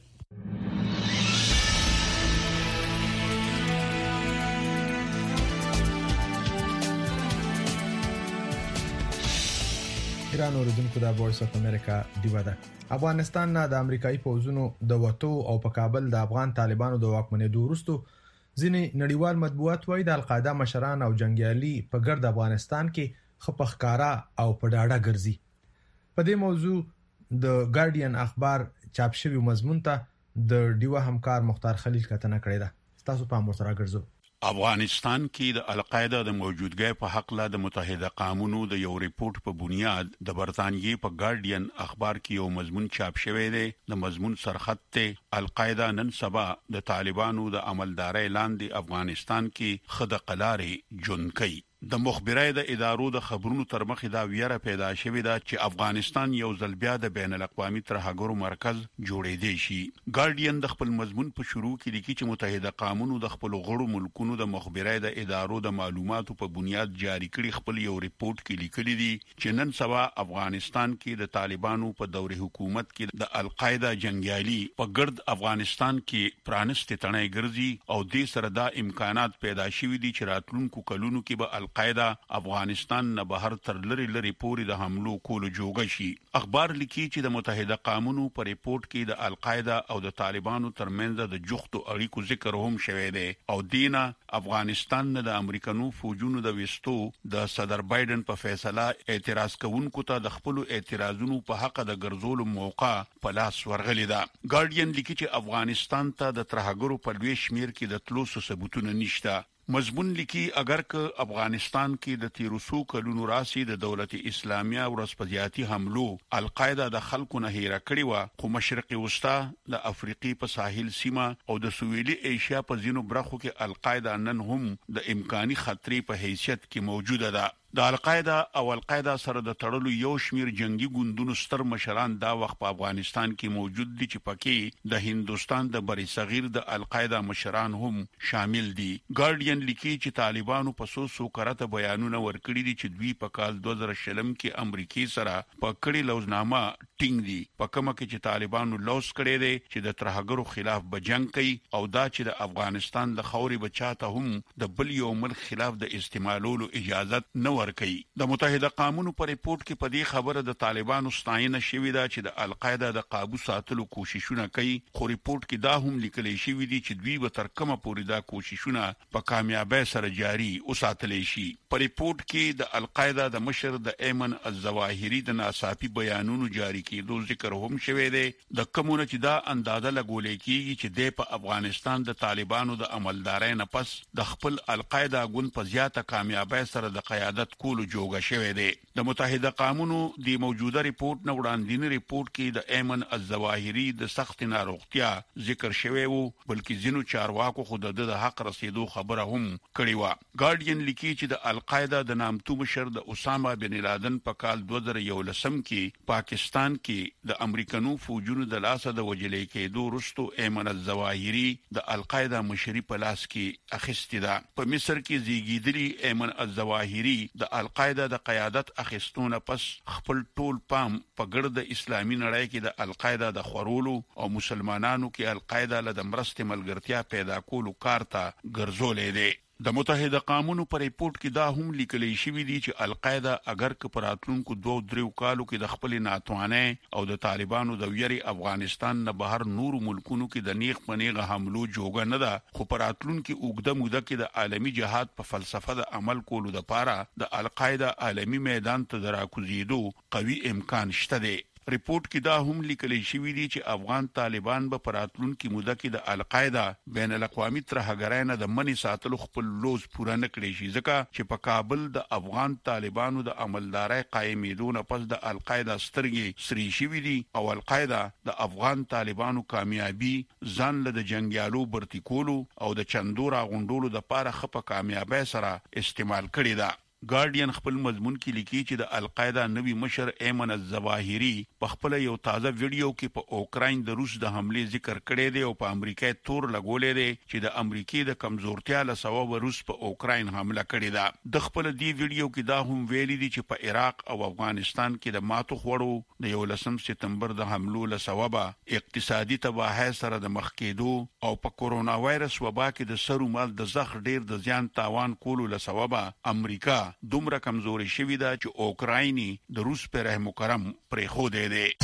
ایران اوریدونکو د وایس اف امریکا دیوا ده. افغانستان نه د امریکایي پوځونو د وټو او په کابل د افغان طالبانو د واکمنېدو وروسته ځینې نړیوال مطبوعات وایي د القاعده مشران او جنگیالي په ګرد افغانستان کې خپخکارا او په ډاډه ګرځي. په دې موضوع د ګارډین اخبار چاپ شوی مضمون ته د دیوا همکار مختار خلیل کتنه کړې ده. تاسو په امر سره ګرځو. افغانستان کې د القاعده د موجودګۍ په حق له د متحده قومونو د یو ریپورت په بنیاد د برتانیې په ګارډین اخبار کې یو مضمون چاپ شوی دی. د مضمون سرخط ته القاعده نن سبا د طالبانو د عملدارۍ لاندې افغانستان کې خد قلارې جنکی. د مخبرای د ادارو د خبرونو تر مخ دا ویره پیدا شوې ده چې افغانستان یو ځل بیا د بین الاقوامي ترهګرو مرکز جوړېدی شي. ګارډین د خپل مضمون په شروع کې لیکي چې متحده قومونو د خپل غړو ملکونو د مخبرای د ادارو د معلوماتو په بنیاد جاری کړي خپل یو ریپورت کې لیکلي دي چې نن سبا افغانستان کې د طالبانو په دور حکومت کې د القاعده جنگیالي په ګرد افغانستان کې پرانستې تڼۍ ګرځي او د سره دا امکانات پیدا شوي دي چې راتلونکو کلونو کې به القاعده افغانستان نه بهر تر لری لری پورې د حملو کولو جوړ شي. اخبار لیکي چې د متحده قومونو په ریپورت کې د القاعده او د طالبانو ترمنځ د جوختو اړیکو ذکر هم شوی دی او دینه افغانستان نه د امریکانو فوجونو د وستو د صدر بایدن په فیصله اعتراض کوونکو ته د خپل اعتراضونو په حق د ګرځولو موقع په لاس ورغلی ده. ګارډین لیکي چې افغانستان ته د ترهګرو په لوی شمیر کې د تلوسو ثبوتونه نشته. مضمون لیکي اگر که افغانستان کې د تیروسو کلونو راسي د دولت اسلامیه ورسپدياتي حملو القاعده د خلکو نه هیره کړی و خو مشرقي وسطا د افریقي په ساحل سیمه او د سویلي ایشیا په ځینو برخو کې القاعده نن هم د امکاني خطرې په حیثیت کې موجوده ده. د القاعده او القاعده سره د تړلو یو شمیر جنگي ګوندونو ستر مشران دا وخت په افغانستان کې موجود دي چې پکې د هندستان د بری صغیر د القاعده مشران هم شامل دي. ګارډین لیکي چې طالبانو په سو سو کرته بیانونه ورکړي دي چې دوی په کال دوه زره شلم کې امریکای سره په کړي لوزنامه ټینګ دي په کومه کې چې طالبانو لوز کړي دي چې د ترهګرو خلاف به جنگ کوي او دا چې د افغانستان د خوري بچاته هم د بل یو ملک خلاف د استعمالولو اجازه نه ورکړي. د متحده قومونو په ریپورت کې په دې خبره د طالبانو ستاینه شوې ده چې د القاعده د قابو ساتلو کوششونه کوي، خو ریپورت کې دا هم لیکل شوی دی چې دوی به تر کومه پورې دا کوششونه په کامیابی سره جاري وساتل شي. په ریپورت کې د القاعده د مشر د ایمن الظواهری د ناڅاپي بیانونو جاری کېدو ذکر هم شوی دی. د کومونه چې دا اندازه لګولې کیږي چې د په افغانستان د طالبانو د عملدارۍ نه پس د خپل القاعده ګوند په زیاته کامیابی سره د قیادت کولو جوګه شوی دی. د متحده قومونو د موجوده ریپورت نه وړاندې ریپورت کې د ایمن الظواهری د سخت ناروغتیا ذکر شوی وو، بلکې ځینو چارواکو خود د حق رسیدو خبره هم کړې و. ګارډین لیکي چې د القاعده د نامتو مشر د اسامه بن لادن په کال دوه زره یولسم کې پاکستان کې د امریکانو فوجونو د لاسه د وجلې کېدو وروسته ایمن الظواهری د القاعده مشري په لاس کې اخیستې ده. په مصر کې زیږیدلی ایمن الظواهری د القاعده د قیادت اخیستونه پس خپل ټول پام په ګرد اسلامي نړۍ کې د القاعده د خورولو او مسلمانانو کې القاعده له مرستې ملګرتیا پیدا کولو کار ته ګرځولې ده. د متحده قومونو په ریپورت کې دا هم لیکل شوی دی چې القاعده اگر که پراتلونکو دوه درو کالو کې د خپل ناتوانه او د طالبانو د ویری افغانستان نه بهر نور ملکونو کې د نیغ پنیغه حملو جوګه نه ده، خو پراتلونکو اوګده موده کې د عالمی جهاد په فلسفه د عمل کولو لپاره د القاعده عالمی میدان ته دراکوزیدو قوي امکان شته دی. ریپورت کې دا هم لیکل شوی دی چې افغان طالبان به پراتلونکو موده کې د القاعده بین الاقوامي ترهګرۍ نه د منی ساتلو خپل لوز پوره نه کړی شي، ځکه چې په کابل د افغان طالبانو د عملدارۍ قائمېدو نه پس د القاعده سترګې سری شوی دي او القاعده د افغان طالبانو کامیابی ځان له جنگیالو برتی کولو او د چندورا غونډولو د پاره خپه کامیابی سره استعمال کړی ده. ګارډین خپل مضمون کې لیکي چې د القاعده نوی مشر ایمن الظواهری په خپل یو تازه ویډیو کې په اوکراین د روس د حمله ذکر کړی دی او په امریکا تور لګولې دی چې د امریکای د کمزورتیا له سبب روس په اوکراین حمله کړې ده. د خپل دی ویډیو کې دا هم ویلي دی چې په عراق او افغانستان کې د ماتو خوړو د یولسم سپتمبر د حملو له سبب اقتصادي تباہی سره د مخ کېدو او په کورونا وایرس وبا کې د سرو مال د زخ ډیر د زیان تاوان کولو له سبب امریکا دومره کمزوري شوې ده چې اوکرایني د روس پر رحم کرم پرې خو دی دی.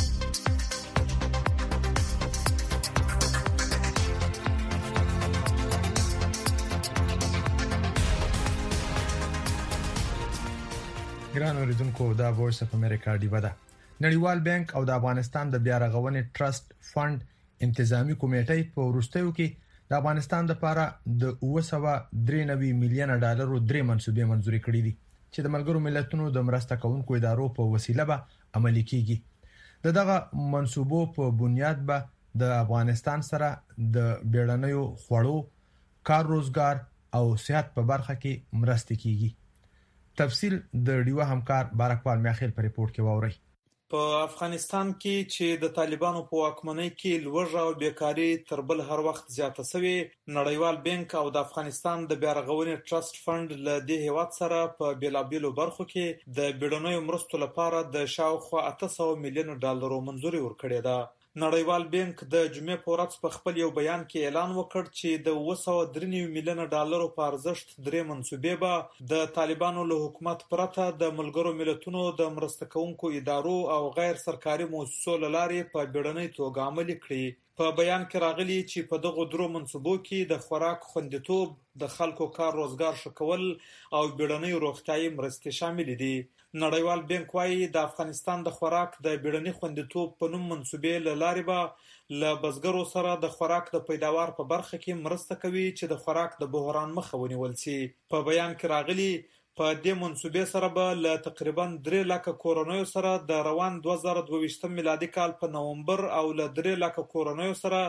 ګران اوریدونکو دا وایس اف امریکا دی ودا نړیوال بانک او د افغانستان د بیا رغونې ټرست فند انتظامی کمیټې په ورستیو کې د افغانستان لپاره د اوه سوه درې نوي میلیونه ډالرو درې منسوبې منزوري کړې دي چې د ملګرو ملتونو د مرسته کوونکو ادارو په وسیله به عملي کیږي. د دغه منسوبو په بنیاد به د افغانستان سره د بیړنیو خوړو، کار روزګار او صحت په برخه کې مرسته کیږي. تفصیل د ډیوه همکار بارکوال میاخیل په ریپورت کې واوري. په افغانستان کې چې د طالبانو په واکمنۍ کې لوږه او بیکاری تر بل هر وخت زیاته شوې، نړیوال بانک او د افغانستان د بیا رغونې ټرست فند له دې هیواد سره په بیلابیلو برخو کې د بیړنیو مرستو لپاره د شاوخوا اته سوه میلیون ډالرو منزوري ورکړې ده. نړیوال بانک د جمعې په ورځ په خپل یو بیان کې اعلان وکړ چې د اوه سوه درې نوي میلیونه ډالرو په ارزښت درې منسوبې به د طالبانو له حکومت پرته د ملګرو ملتونو د مرسته کوونکو ادارو او غیر سرکاري مؤسسو له لارې په بیړنۍ توګه عملي کړي. په بیان کې راغلي چې په دغه درو منسوبو کې د خوراک خوندیتوب، د خلکو کار روزګار ښه کول او بیړنۍ روغتیايي مرستې شامل دي. نړیوال بانک وايي د افغانستان د خوراک د بیړني خوندیتوب په نوم منسوبې له لارې به له بزګرو سره د خوراک د پیداوار په برخه کې مرسته کوي چې د خوراک د بحران مخه ونیول شي. په بیان کې راغلي په دې منسوبې سره به له تقریبا درې لکه کورنیو سره د روان دوه زره دوه ویشتم میلادي کال په نومبر او له درې لکه کورنیو سره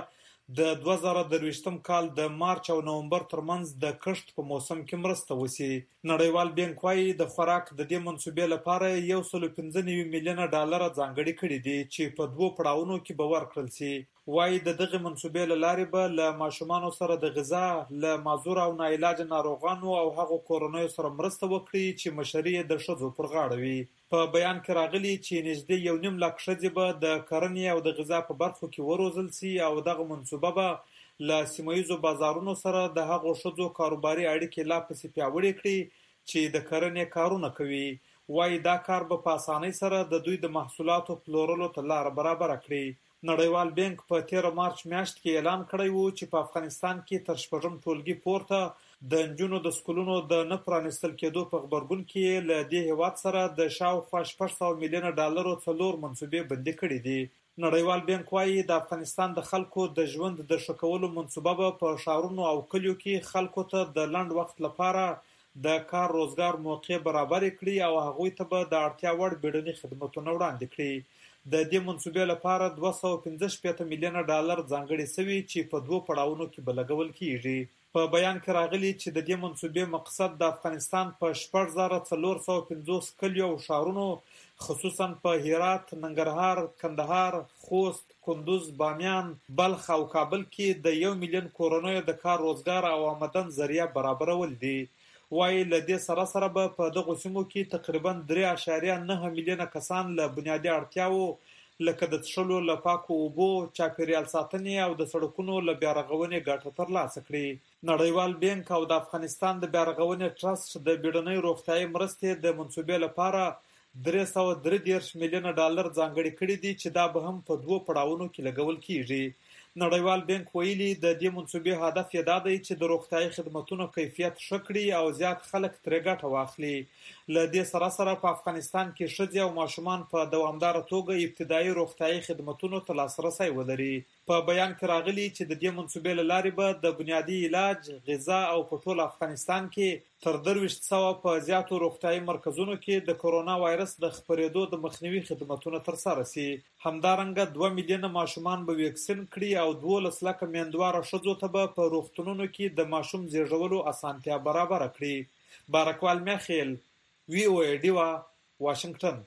د دوه زره درویشتم کال د مارچ او نومبر ترمنځ د کښت په موسم کې مرسته وسی. نړیوال بانک وايي د خوراک د دې منسوبې لپاره یو سل او پنځه نوي میلیونه ډالر ځانګړي کړي دي چې په دوو پړاوونو کې به ورکړل شي. وايي د دغه منسوبې له لارې به له ماشومانو سره د غذا له معذور او ناعلاج ناروغانو او هغو کورنیو سره مرسته وکړي چې مشري د ښځو پر غاړه وي. په بیان کې راغلي چې نږدې یو نیم لک ښځې به د کرنې او د غذا په برخو کې وروزل شي او دغه منصوبه به له سیمه ییزو بازارونو سره د هغو ښځو کاروباري اړیکې لا پسې پیاوړې کړي چې د کرنې کارونه کوي. وايي دا کار به په اسانۍ سره د دوی د محصولاتو پلورلو ته لار برابر کړي. نړیوال بانک په تیر مارچ میاشت کې اعلان کړی و چې په افغانستان کې تر شپږم ټولګي پورته د نجونو د سکولونو د نه پرانیستل کېدو په غبرګون کې له دې هیواد سره د شاوخوا شپږ سوه میلیونه ډالرو څلور منصوبې بندي کړي دي. نړیوال بانک وايي د افغانستان د خلکو د ژوند د ښه کولو منصوبه به په ښارونو او کلیو کې خلکو ته د لنډ وخت لپاره د کار روزګار موقع برابر کړي او هغوی ته به د اړتیا وړ بیړني خدمتونه وړاندې کړي. د دې منصوبې لپاره دوه سوه او پنځه شپېته میلیونه ډالر ځانګړي شوي چې په دوو پړاوونو کې به لګول کیږي. په بیان کې راغلي چې د دې منصوبې مقصد د افغانستان په شپږ زره څلور سوه پنځوس کلیو او ښارونو خصوصا په هرات، ننګرهار، کندهار، خوست، کندوز، بامیان، بلخ او کابل کې د یو میلیون کورنیو د کار روزګار او آمدن ذریعہ برابرول دي. وايي له دې سره سره به په دغو سیمو کې تقریبا درې اعشاریه نهه میلیونه کسان له بنیادي اړتیاوو لکه د څښلو له پاکو اوبو، چاپیریال ساتنې او د سړکونو له بیارغونې ګټه ترلاسه کړي. نړیوال بانک او د افغانستان د بیارغونې ټرست د بیړنۍ روغتیايي مرستې د منصوبې لپاره درې سوه درې دېرش میلیونه ډالر ځانګړي کړي دي چې دا به هم په دوو پړاوونو کې لګول کیږي. نړیوال بانک ویلي د دې منصوبې هدف یې دا دی چې د روغتیايي خدماتو کیفیت ښه کړي او زیات خلک ترې ګټه واخلي. له دې سره سره په افغانستان کې ښځې او ماشومان په دوامداره توګه ابتدایي روغتیايي خدماتو ته لاسرسی ولري. په بیان کې راغلي چې د دې منصوبې له لارې به د بنیادي علاج، غذا او په ټول افغانستان کې تر درویشت سوه په زیاتو روغتیايي مرکزونو کې د کورونا وایرس د خپرېدو د مخنیوي خدماتونه ترسره شي. همدارنګه دوه میلیونه ماشومان به واکسین کړي او دولس لکه میندواره ښځو ته به په روغتونونو کې د ماشوم زیږولو اسانتیا برابر کړي. بارکوال میخیل، وی او ای ډیوا، واشنگټن.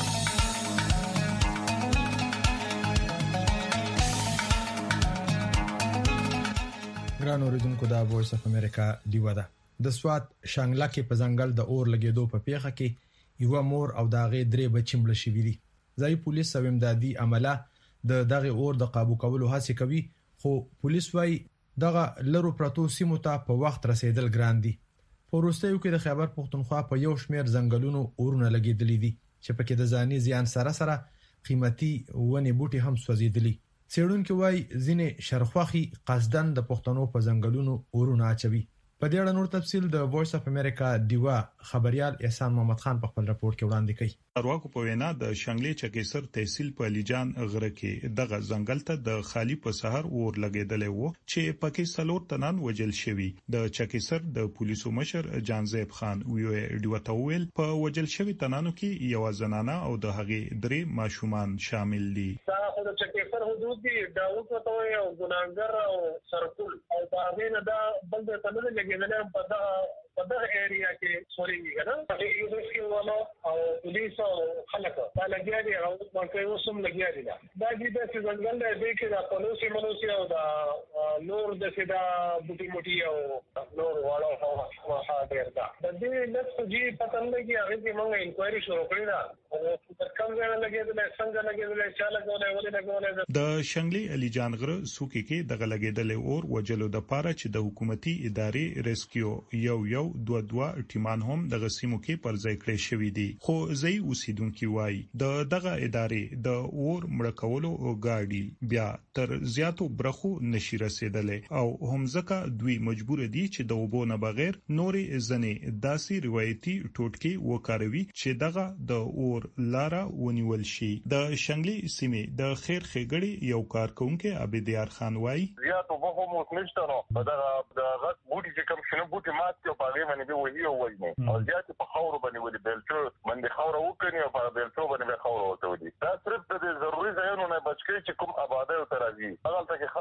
ګران اوریدونکو دا وایس اف امریکا ډیوا ده. د سوات شانګلا کې په ځنګل د اور لګیدو په پیښه کې یو مور او داغه درې بچی مړ شوي دي. ځای پولیس او امدادي عمله د دغه اور د قابو کولو هڅه کوي، خو پولیس وايي دغه لرو پرتو سیمو ته په وخت رسیدل ګران دي. په وروستیو کې د خیبر پښتونخوا په یو شمېر ځنګلونو اورونه لګیدلي دي چې پکې د ځاني زیان سره سره قیمتي ونې بوټي هم سوځیدلي. څېړونکو وايي ځینې شرخواخي قصدن د پښتنو په ځنګلونو اورونه اچوي. په دې اړه نور تفصیل د وایس اف امریکا ډیوا خبريال احسان محمد خان په خپل راپور کې وړاندې کړي. ارواکو په وینا د شنګلې چکیسر تحصیل په لیجان غره کې دغه ځنګل ته د خالی په سحر اور لګیدلې وو چې پکې سلور تنان وجل شوی. د چکیسر د پولیسو مشر جانزیب خان ویو ډیوا تویل په وجل شوی تنانو کې یو زنانه او د هغې درې ماشومان شامل دي. دا د چکیسر حدود دی دا وکړو یو ګناګر او سرکول او دا غینه دا بل د تنه لګیدلې په دا په دغه ایریا کې سوري کنه هغه یو څه ولا او پولیس او خلک دا لګیا دي او ورته وسم لګیا دي دا د دې څنګه دی چې دا پولیس منوسي او دا نور د سیدا بوټي موټي او نور واړو او هغه دا د دې لږ جی پته نه لګي هغه چې موږ انکوایري شروع کړې ده او تر کوم ځای لګیدل څنګه لګیدل چې لګولې ولې لګولې د شنګلې علي جان غره سوکي کې دغه لګیدل اور وجلو د پاره چې د حکومتي ادارې ریسکیو یو یو دوه دوه ټیمان هم د غسیمو کې پر ځای کړی شوې دي. خو ځای اوسیدونکو وایي د دغه ادارې د اور مړ کولو غاډي بیا تر زیاتو برخو نشي رسیدلې او هم ځکه دوی مجبور دي چې د وبو نه بغیر نورې ځنې داسي روایتي ټوټکي وکاروي چې دغه د اور لارا ونیول شي. د شنګلې سیمې د خیر خېګړې یو کارکونکو عبدیار خان وایي زیاتو وبو مو نشته نو دغه د غټ بوټي چې کوم شنو بوټي مات کې په هغه باندې وهي او وځي او زیات په خاور باندې ولې بلچو باندې خاور وکني او په بلچو باندې خاور وته ودي. دا صرف د ضروري ځایونو نه بچی چې کوم آباده او ترازی هغه ته خلک ولاړ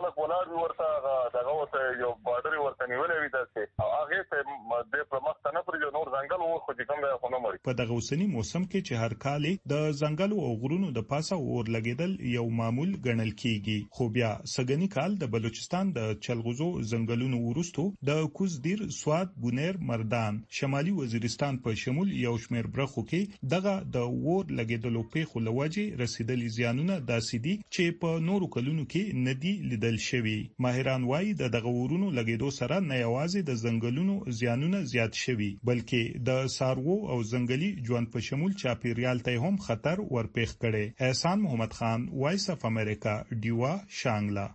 سوار ورته دغه ورته یو بارډر ورته نیولې وي تاسو هغه ته د پرمخ نه پر نور ځنګل وو خو کوم دی خو نه مړ په دغه اوسنی موسم کې چې هر کال د ځنګل او غرونو د پاسه اور لګیدل یو معمول ګڼل کیږي خو بیا سګنی کال د بلوچستان د چلغوزو ځنګلونو ورستو د کوزدیر سواد بونیر مردان شمالي وزیرستان په شمول یو شمېر برخو کې دغه د اور لګیدلو په خلواجه رسیدلې زیانونه داسې دي چې په نورو کلونو کې ندي لیدل شوی ماهران وايي د دغه ورونو لګیدو سره نه یوازې د ځنګلونو زیانونه زیات شوی بلکې د سارو او ځنګلي ژوند په شمول چاپیریال ته هم خطر ورپېښ کړي احسان محمد خان وایس اف امریکا دیوا شانګلا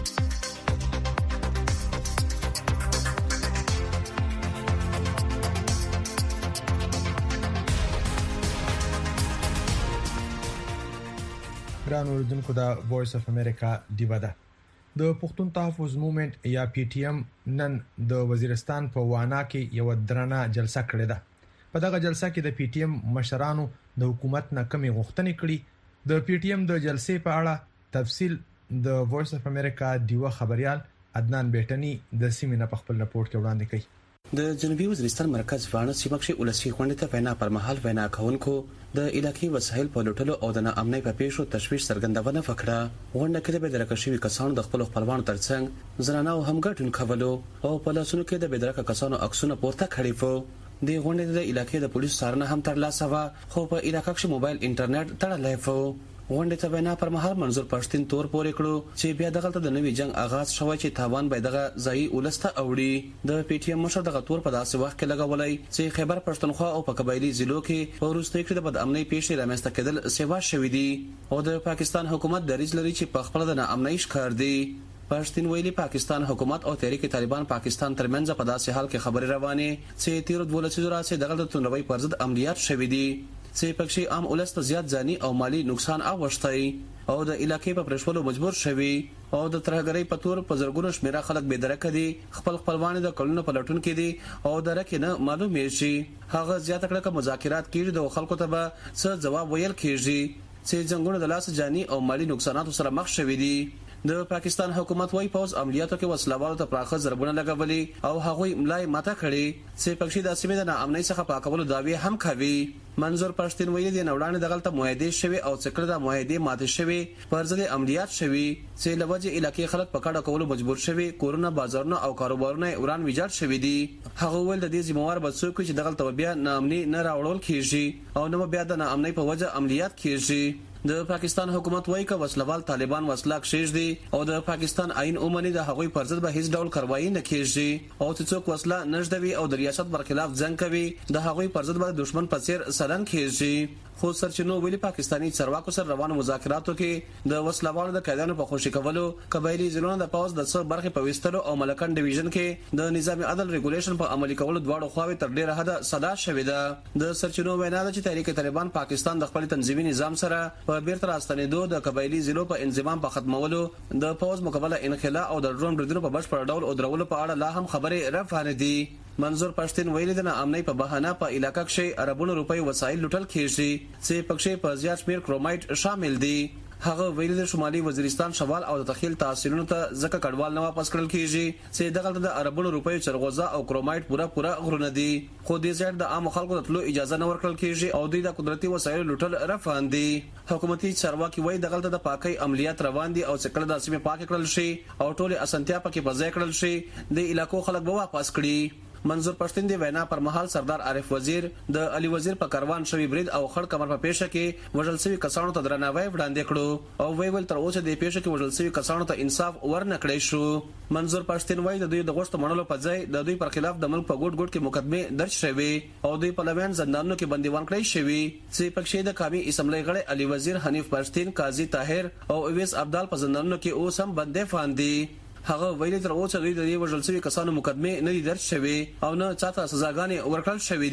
ګران اوریدونکو دا وایس اف امریکا دیوا ده د پښتون تحفظ موومېنټ یا پی ټی ایم نن د وزیرستان په وانا کې یو درنه جلسه کړې ده په دغه جلسه کې د پی ټی ایم مشرانو د حکومت نه کمی غوښتنې کړې د پی ټی ایم د جلسې په اړه تفصیل د وایس اف امریکا دیوا خبريال عدنان بیٹنی د سیمینه په خپل رپورت کې وړاندې کړي د جنوبي وزیرستان مرکز وانه سیمه کې ولسی غونډه ته وینا پر مهال وینا کوونکو د علاقې وسایل په لوټلو او د ناامنۍ په پیښو تشویش څرګندونه وکړه غونډه کې د بدرکه شوی کسانو د خپل خپلوانو ترڅنګ زنانه او همګټون کولو او په لاسونو کې د بدرکه کسانو عکسونه پورته کړي وو د غونډې د علاقې د پولیسو سره هم تر لاسه و خو په علاقې کې موبایل انټرنیټ تړلې و غونډه ته وینا پر مهال منظور پښتين تور پورې کړو چې بیا دغه د نوي جنگ آغاز شوی چې تاوان به دغه ځای ولسته اوړي د پی ټی ایم مشر دغه تور په داسې وخت کې لګولای چې خیبر پښتونخوا او په قبایلی ضلعو کې ورسته کې د بد امنۍ پیښې رامنځته کېدل سیوا شوې دي او د پاکستان حکومت دریځ لري چې په خپل د ناامنۍ ښکار دی پښتون ویلي پاکستان حکومت او تحریک طالبان پاکستان ترمنځ په داسې حال کې خبري روانه چې تیر د ولسی راځي دغه د تنوي پرځد عملیات شوې دي چې پکې عام ولست زیات ځاني او مالی نقصان اوښتای او د علاقې په پرشولو مجبور شوی او د ترهګرۍ په تور په زرګونو شمیره خلک به درکه دي خپل خپلوان د کلونو په لټون کې دي او درکه نه معلومه شي هغه زیات کړه چې مذاکرات کیږي د خلکو ته به څه جواب ویل کیږي چې څنګه د لاس جاني او مالی نقصانات سره مخ شوي دي د پاکستان حکومت وايي پوز عملیاتو کې وسلوالو ته پراخه ضربونه لګولي او هغوی ملای ماته کړي چې پکې د سیمې د ناامنۍ څخه پاکولو داوی هم کوي منظور پښتون ویلي دی نوړانه دغلت معاهده شوی او څکړه د معاهده ماته شوی پرځل عملیات شوی چې لوجه علاقې خلک پکړه کولو مجبور شوی کورونا بازارونه او کاروبارونه وران ویجاړ شوی دي هغه ول د دې ذمہوار بچو چې دغلت بیا ناامنۍ نه راوړل کیږي او نو بیا د ناامنۍ په وجه عملیات کیږي د پاکستان حکومت وايي چې وسلوال طالبان وسلاک شیش دي او د پاکستان عین اومني د هغوی پرځد به هیڅ ډول کاروایی نه کیږي او چې څوک وسله نشدوي او د ریاست برخلاف جنگ کوي د هغوی پرځد به دشمن په څیر سلن کیږي خو سرچینو ویلي پاکستانی چارواکو سره روانو مذاکراتو کې د وسلوالو د قیدانو په خوشي کولو قبایلی ضلعونو د پاوز د څو برخې په وستلو او ملکن ډیویژن کې د نظام عدل ریګولیشن په عملي کولو دواړو خواوې تر ډیره حد صدا شوې ده د سرچینو وینا ده چې تحریک طالبان پاکستان د خپل تنظیمي نظام سره په بیرته راستنېدو د قبایلی ضلعو په انضمام په ختمولو د پاوز مقابله انخلا او د ډرون بریدونو په بشپړ ډول او درولو په اړه لا هم خبرې رافانه دي منظور پښتون ویلي د ناامنۍ په بهانه په علاقې کې اربونو روپۍ وسایل لوټل کیږي چې پکې په زیات شمیر کرومایټ شامل دي هغه ویلي د شمالي وزیرستان شوال او د تخیل تحصیلونو ته ځکه کډوال نه واپس کړل کیږي چې دغه د اربونو روپۍ چرغوزه او کرومایټ پورا پورا غرونه دي خو دې ځای د عام خلکو ته تلو اجازه نه ورکړل کیږي او دوی د قدرتي وسایل لوټل رافان دي حکومتي چارواکي وایي دغه د پاکي عملیات روان دي او څکړه د سیمه پاک کړل شي او ټول اسانتیا پکې په ځای کړل شي د علاقو خلک به واپس کړي منظور پښتون دی وینا پر مهال سردار عارف وزیر د علي وزیر په کاروان شوی برید او خړ کمر په پیښه کې وژل شوی کسانو ته درناوی وړاندې کړو او ویل تر اوسه د پیښه کې وژل شوی کسانو ته انصاف ورنکړی شو منظور پښتون وایي د دوی د غوښتنو منلو په ځای د دوی پر خلاف د ملک په ګډ ګډ کې مقدمه درج شوی او دوی په لوین زندانونو کې بندیوان کړی شوی چې پکې د قومي اسمبلی غړي علي وزیر حنیف پښتون قاضي طاهر او اویس عبدال په زندانونو کې اوس هم بندي فاندي هغه ویلي تر اوسه دوی د دې وژل شوی کسانو مقدمه نه دي درج شوی او نه چاته سزاګانې ورکړل شوې دي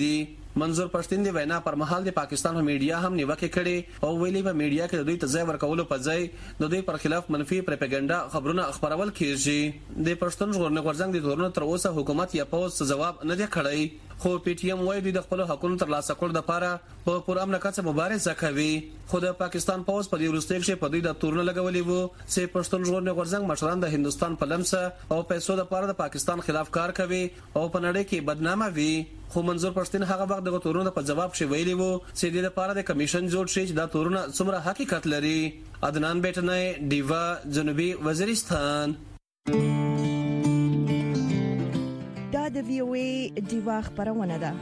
منظور پښتين دی وینا پر مهال د پاکستان په میډیا هم نیوکه کړي او ویلي په میډیا کې د دوی ته ځای ورکولو په ځای د دوی پر خلاف منفي پروپاګاندا خبرونه خبرول کیږي د پښتون ژغورنې غورځنګ د تورونو تر اوسه حکومت یا پوز ځواب نه دی کړی خو پی ټی ایم وايي د خپل حقوقو تر لاسه کول لپاره په پرامن کڅه مبارزه کوي خو د پاکستان پوز په دې ورستۍ کې په دوی د تورونو لګولې وو چې پښتون ژغورنې غورځنګ مشران د هندستان په لمسه او پیسو لپاره د پاکستان خلاف کار کوي او په نړۍ کې بدنامه وي خو منظور پښتين هغه وخت د تورونو په جواب شی ویلی وو چې د لپاره د کمیشن جوړ شي چې دا تورونه څومره حقیقت لري عدنان بیٹنای دیوا جنوبي وزیرستان دا د وی او ای دیوا خبرونه ده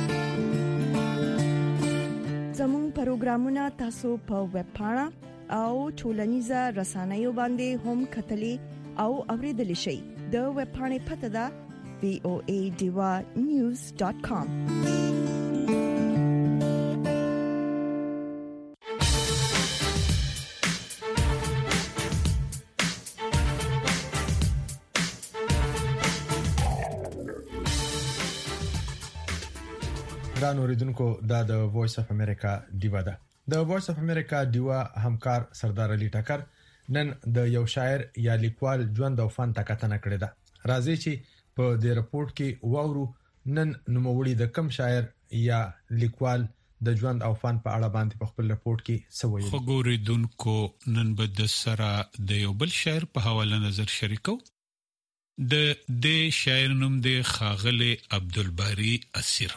زموږ پروګرامونه تاسو په ویب پاڼه او ټولنیزه رسنیو باندې هم کتلی او اوریدلی شئ د ویب پاڼې پته ده v o a diva news dot com دا نوریدونکو دا د وایس اف امریکا دیوا ده د وایس اف امریکا دیوا همکار سردار علي ټکر نن د یو شاعر یا لیکوال ژوند او فن تکتنه کړې ده راځي چې په دې رپورت کې وورو نن نوموړي د کم شاعر یا لیکوال د ژوند او فن په اړه باندې په خپل رپورت کې سوي خو ګوریدونکو نن به د سره د یو بل شاعر په حواله نظر شریکو د دې شاعر نوم دی ښاغلی عبدالباری اسیر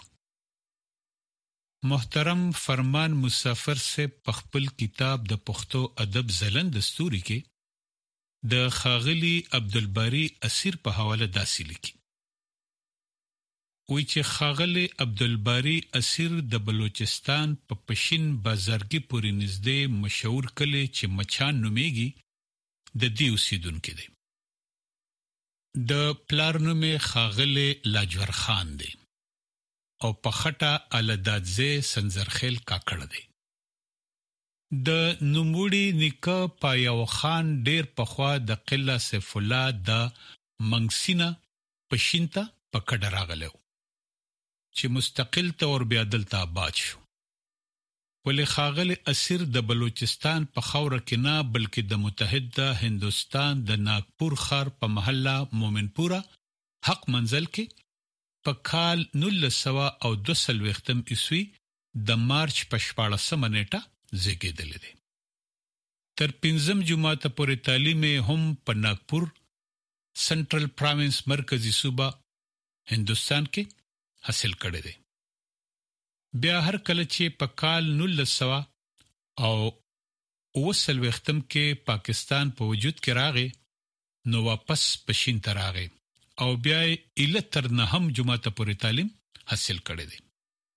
محترم فرمان مسافر سے په خپل کتاب د پښتو ادب زلند دستوري کې د ښاغلی عبدالباری اسیر په حواله داسې لیکي وی چې ښاغلی عبدالباری اسیر د بلوچستان په پشین بازارګي پورې نږدې مشهور کلی چې مچان نومیږي د دې اوسیدونکو دی د پلار نوم ښاغلی لاجور خان دی او په خټه الدادزه سنزرخیل کاکړ دی د نوموړي نیکه پایو خان ډیر پخوا د قله سیف الله د منګسینا پښینته پکړه راغلو چې مستقل تور بیا دلته آباد شو ولې ښاغلی اسیر د بلوچستان په خوره کې نه بلکې د متحده هندستان د ناگپور ښار په محله مومنپورا حق منزل کې په کال نولس سوه او دوه څلوېښتم عیسوي د مارچ په شپاړسمه نیټه زیږیدل دي تر پنځم جماعت پورې تعلیم هم په ناگپور سنټرل پروینس مرکزی صوبه هندستان کې حاصل کړی دی بیا هر کله چې په کال نولس سوه او اوه څلوېښتم کې پاکستان په وجود کې راغی نو واپس پښین ته راغی او بیا یې اله تر نهم جماعت پورې تعلیم حاصل کړی دی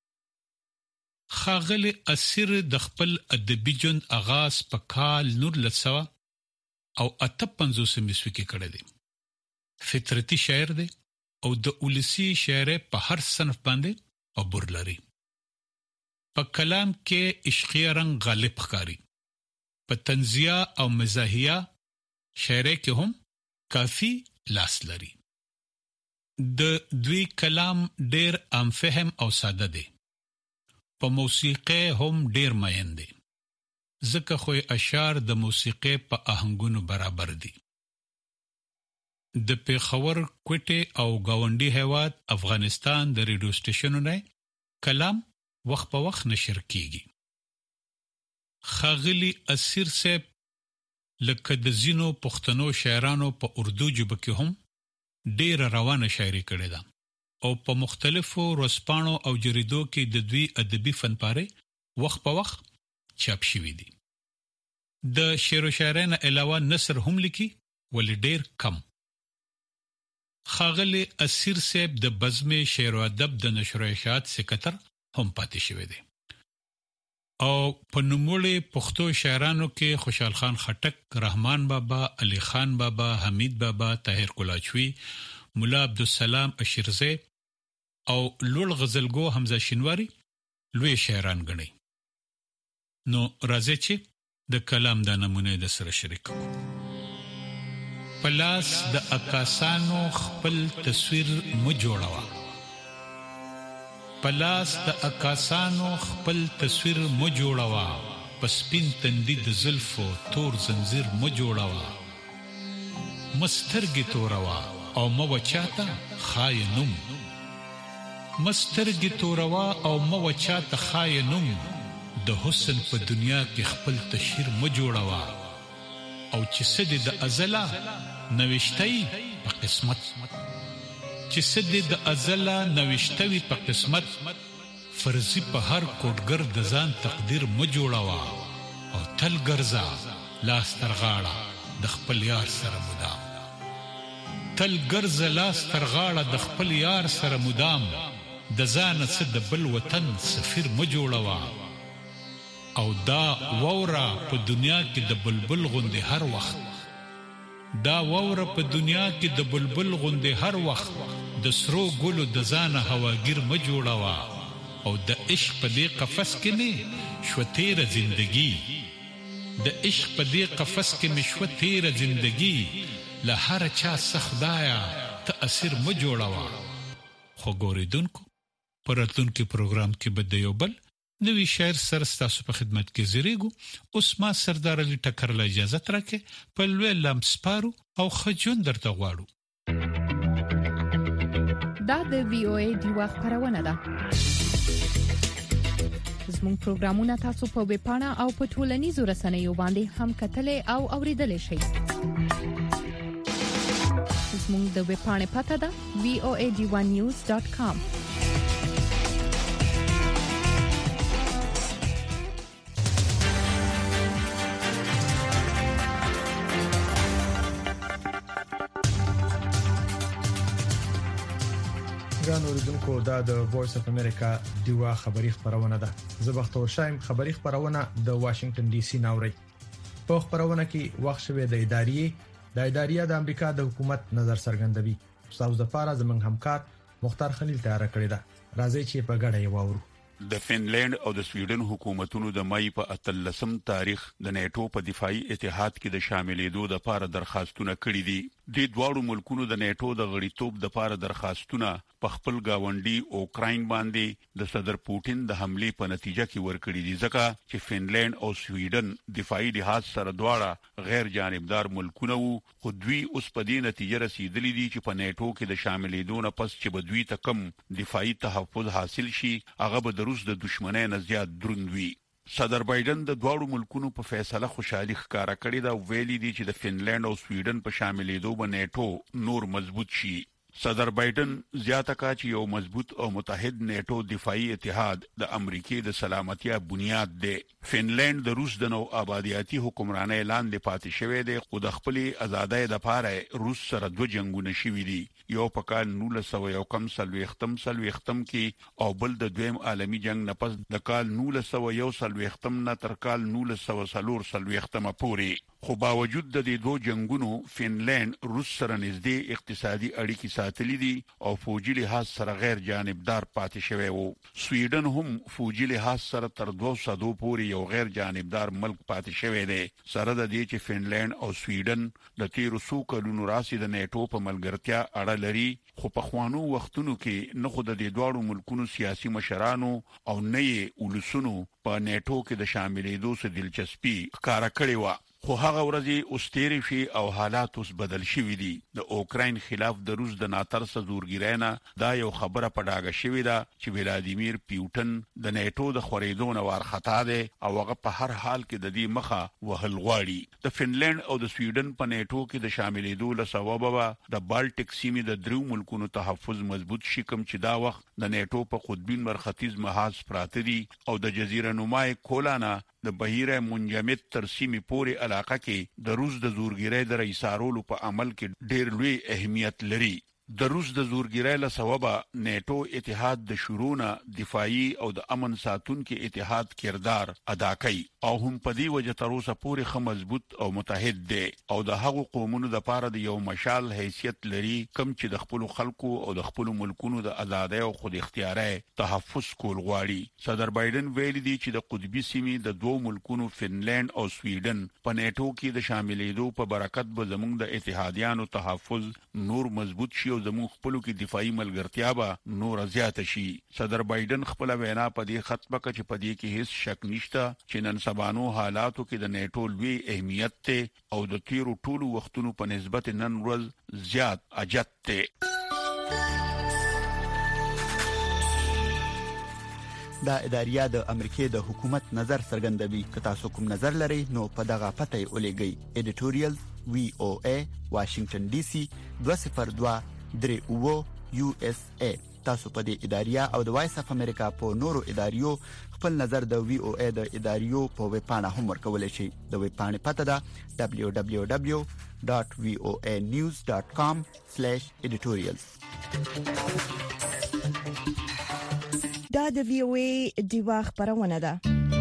ښاغلی اسیر د خپل ادبي ژوند آغاز په کال نولس سوه او اته پنځوسم عیسوي کې کړی دی فطرتي شاعر دی او د ولسی شاعرۍ په هر صنف باندې عبور لري په کلام کې عشقي رنګ غالب ښکاري په طنزیه او مزاحیه شاعرۍ کې هم کافی لاس لري د دوی کلام ډیر عام فهم او ساده دی په موسیقي هم ډیر مین دي ځکه خو اشعار د موسیقي په آهنګونو برابر دي د پیښور کوټه او گاونډي هیواد افغانستان د ریډیو سټیشنونو کلام وخت په وخت نشر کیږي ښاغلی اسیر صاحب لکه د زینو پښتنو شاعرانو په اردو ژبه کې هم ډیر روانه شاعري کړې ده او په مختلفو ورځپاڼو او جریدو کې د دوی ادبي فنپاره وخت په وخت چاپ شوي دي د شعر و شاعرۍ نه علاوه نثر هم لیکي ولې ډیر کم ښاغلی اسیر صاحب د بزم شعر و ادب د نشر و اشاعت سکرټر هم پاتې شوی دی او په نوموړي پښتو شاعرانو کې خوشحال خان خټک رحمان بابا علي خان بابا حمید بابا طاهر کلاچوي مولا عبدالسلام اشیرزی او لوړ غزلګو حمزه شینواری لوی شاعران ګڼي نو راځي چې د کلام د نمونه د سره شریک پلاس د اکاسانو خپل تصویر مو جوړوا پلاس د اکاسانو خپل تصویر مو جوړوا، پس پین تندی د زلفو تور زنجیر مو جوړوا، مسترګي توروا او مو وچاته خاینم، مسترګي توروا او مو وچاته خاینم، د حسن په دنیا کې خپل تشهیر مو جوړوا، او چې سدي د ازلا نوښتای په قسمت، چې سدي د ازلا نوښتوي په قسمت، فرضي په هر کوټګر د ځان تقدیر مو جوړوا، او تل ګرځا لاس ترغاړه د خپل یار سره مدام، تل ګرځا لاس ترغاړه د خپل یار سره مدام، د ځان څخه د بل وطن سفیر مو جوړوا، او دا وورا په دنیا کې د بلبل غوندې هر وخت، دا وورا په دنیا کې د بلبل غوندې هر وخت، د سرو ګلو د ځانه هواګیر مو جوړوا، او د عشق په دې قفس کې مې شو تیره زندگی، د عشق په دې قفس کې مې شو تیره زندگی، له هر چا سخدایا ته اسیر مو جوړوا. خو ګوریدونکو په راتلونکي پروګرام کې به د یو بل نوی شاعر سره ستاسو په خدمت کې زیریږو. اوس ما سردار علي ټکر له اجازه ترکه په لوی لمسپارو او خجون درته غواړو. دا د وی او ای دی وخت خبرونه ده. زموږ پروګرامونه تاسو په ویب پاڼه او په ټولنیزو رسنیو باندې هم کتلې او اوریدلې شئ. زموږ د ویب پاڼې پته ده وی او ای ډی ون نیوز ډاټ کام. ګران اوریدونکو، دا د وایس اف امریکا دیوا خبری خبرونه ده. زه بختور شایم. خبری خبرونه د واشنگټن ډي سي ناوړي. په خبرونه کې وخت شوه د ادارې د ادارې د امریکا د حکومت نظر څرګندوي. تاسو د پاره زمنګ همکار مختار خلیل تیار کړی دا. راځي چې په ګډه یې واورو. د فنلند او د سویډن حکومتونو د مای په اتلسم تاریخ د نیټو په دفاعي اتحاد کې د شاملېدو د لپاره درخواستونه کړې دي. د دواړو ملکونو د نیټو د غړیتوب د لپاره درخواستونه په خپل گاونډي اوکراین باندې د صدر پوتین د حمله په نتیجه کې ورکړي دي، ځکه چې فنلند او سویډن دفاعي لحاظ سره دواړه غیر جانبدار ملکونه وو، خو دوی اوس په دې نتیجه رسیدلي دي چې په نیټو کې د شاملېدو نه پس چې بدوی ته کم دفاعي تحفظ حاصل شي، هغه به د روس د دښمنۍ نه زیات دروند وي. صدر بایدن د دواړو ملکونو په فیصله خوشحالي ښکارا کړې ده او ویلي دي چې د فنلند او سویډن په شاملېدو به نیټو نور مضبوط شي. صدر بایدن زیاته کړه چې یو مضبوط او متحد نیټو دفاعي اتحاد د امریکای د سلامتیا بنیاد دی. فنلند د روس د نو آبادیاتي حکمرانۍ لاندې پاتې شوی دی، خو د خپل ازادۍ لپاره روس سره دوه جنگونه شوي دي، یو په کال نولس سوه یو کم سلويختم سلويختم کې او بل د دویم عالمي جنگ نه پس د کال نولس سوه یو سلويختم نه تر کال نولس سوه څلور سلويختم پورې. خو باوجود د دې دوه جنگونو فنلند روس سره نږدې اقتصادي اړیکې ساتلې دي او فوجي لحاظ سره غیر جانبدار پاتې شوی وو. سویډن هم فوجي لحاظ سره تر دوه سدو پورې یو غیر جانبدار ملک پاتې شوی دی، سره د دې چې فنلند او سویډن د تیرو څو کلونو راځي د نیټو په ملګرتیا اړه لري، خو په خوانو وختونو کې نه خو د دې دوه ملکونو سیاسي مشرانو او نه یې ولسونو په نیټو کې د شاملېدو څخه دلچسپي ښکارا کړې و. خو هغه ورځې اوس تیرې شي او حالات اوس بدل شوي دي. د اوکراین خلاف د روس د ناترسه زورګیرۍ نه دا یو خبره په ډاګه شوې ده چې ولادیمیر پیوټن د نیټو د خورېدو نه وارخطا دی او هغه په هر حال کې د دې مخه وهل غواړي. د فنلند او د سویډن په نیټو کې د شاملېدو له سببه د بالټیک سیمې د درو ملکونو تحفظ مضبوط شي، کوم چې دا وخت د نیټو په قطبین مرختیز محاذ پراته دي او د جزیره نمای کولانا د بحیره منجمد تر سیمې پورې علاقه کې د روس د زورګیرۍ د رئیسارولو په عمل کې ډېر لوی اهمیت لري. د روس د زورګیرۍ له سببه نیټو اتحاد د شورونه دفاعي او د امن ساتونکو اتحاد کردار ادا کوي او هم په دې وجه تر اوسه پورې خه مضبوط او متحد دی او د هغو قومونو د پاره د یو مشال حیثیت لري، کم چې د خپل خلکو او د خپل ملکونو د ازادۍ او خود اختیارۍ تحفظ کول غواړي. صدر بایدن ویلي دی چې د قطبي سیمې د دوه ملکونو فنلند او سویډن په نیټو کې د شاملېدو په برکت به زموږ د اتحادیانو تحفظ نور مضبوط شي او او زموږ خپلو کې دفاعي ملګرتیا به نور زیات شي. صدر بایدن خپل وینا په دې خطبه کې چې په دې کې هیڅ شک نشته چې نن سبانو حالاتو کې د نیټو لوی اهمیت ته او د تیرو ټولو وختونو په نسبت نن ورځ زیات اجت ته. دا اداریه د امریکای د حکومت نظر څرګندوي. که تاسو کوم نظر لرئ نو په دغه پته یې ولېږئ. ایډیټوریال وی او ای واشنگټن ډي سي دوه صفر دوه درې اوه یو اس ای. تاسو په دې اداریه او د وایس اف امریکا په نورو اداریو خپل نظر د وی او ای د اداریو په ویب پاڼه هم ورکولای شئ. د ویب پاڼې پته ده دبليو دبليو دبليو ډاټ وی او ای نیوز ډاټ کام سلیش ایډیټوریالز. دا د وی او ای دیوا خبرونه ده.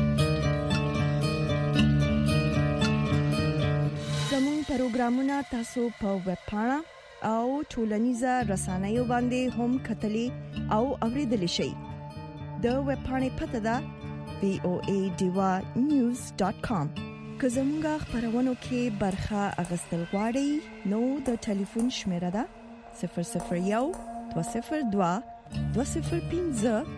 زموږ پروګرامونه تاسو په ویب پاڼه او ټولنیزه رسنیو باندې هم کتلی او اوریدلی شئ. د ویب پاڼې پته ده وی او ای دیوا نیوز ډاټ کام. که زموږ خبرونو کې برخه اغوستل غواړئ نو د ټلیفون شمیره ده صفر صفر یو دوه صفر دوه دوه صفر پنځه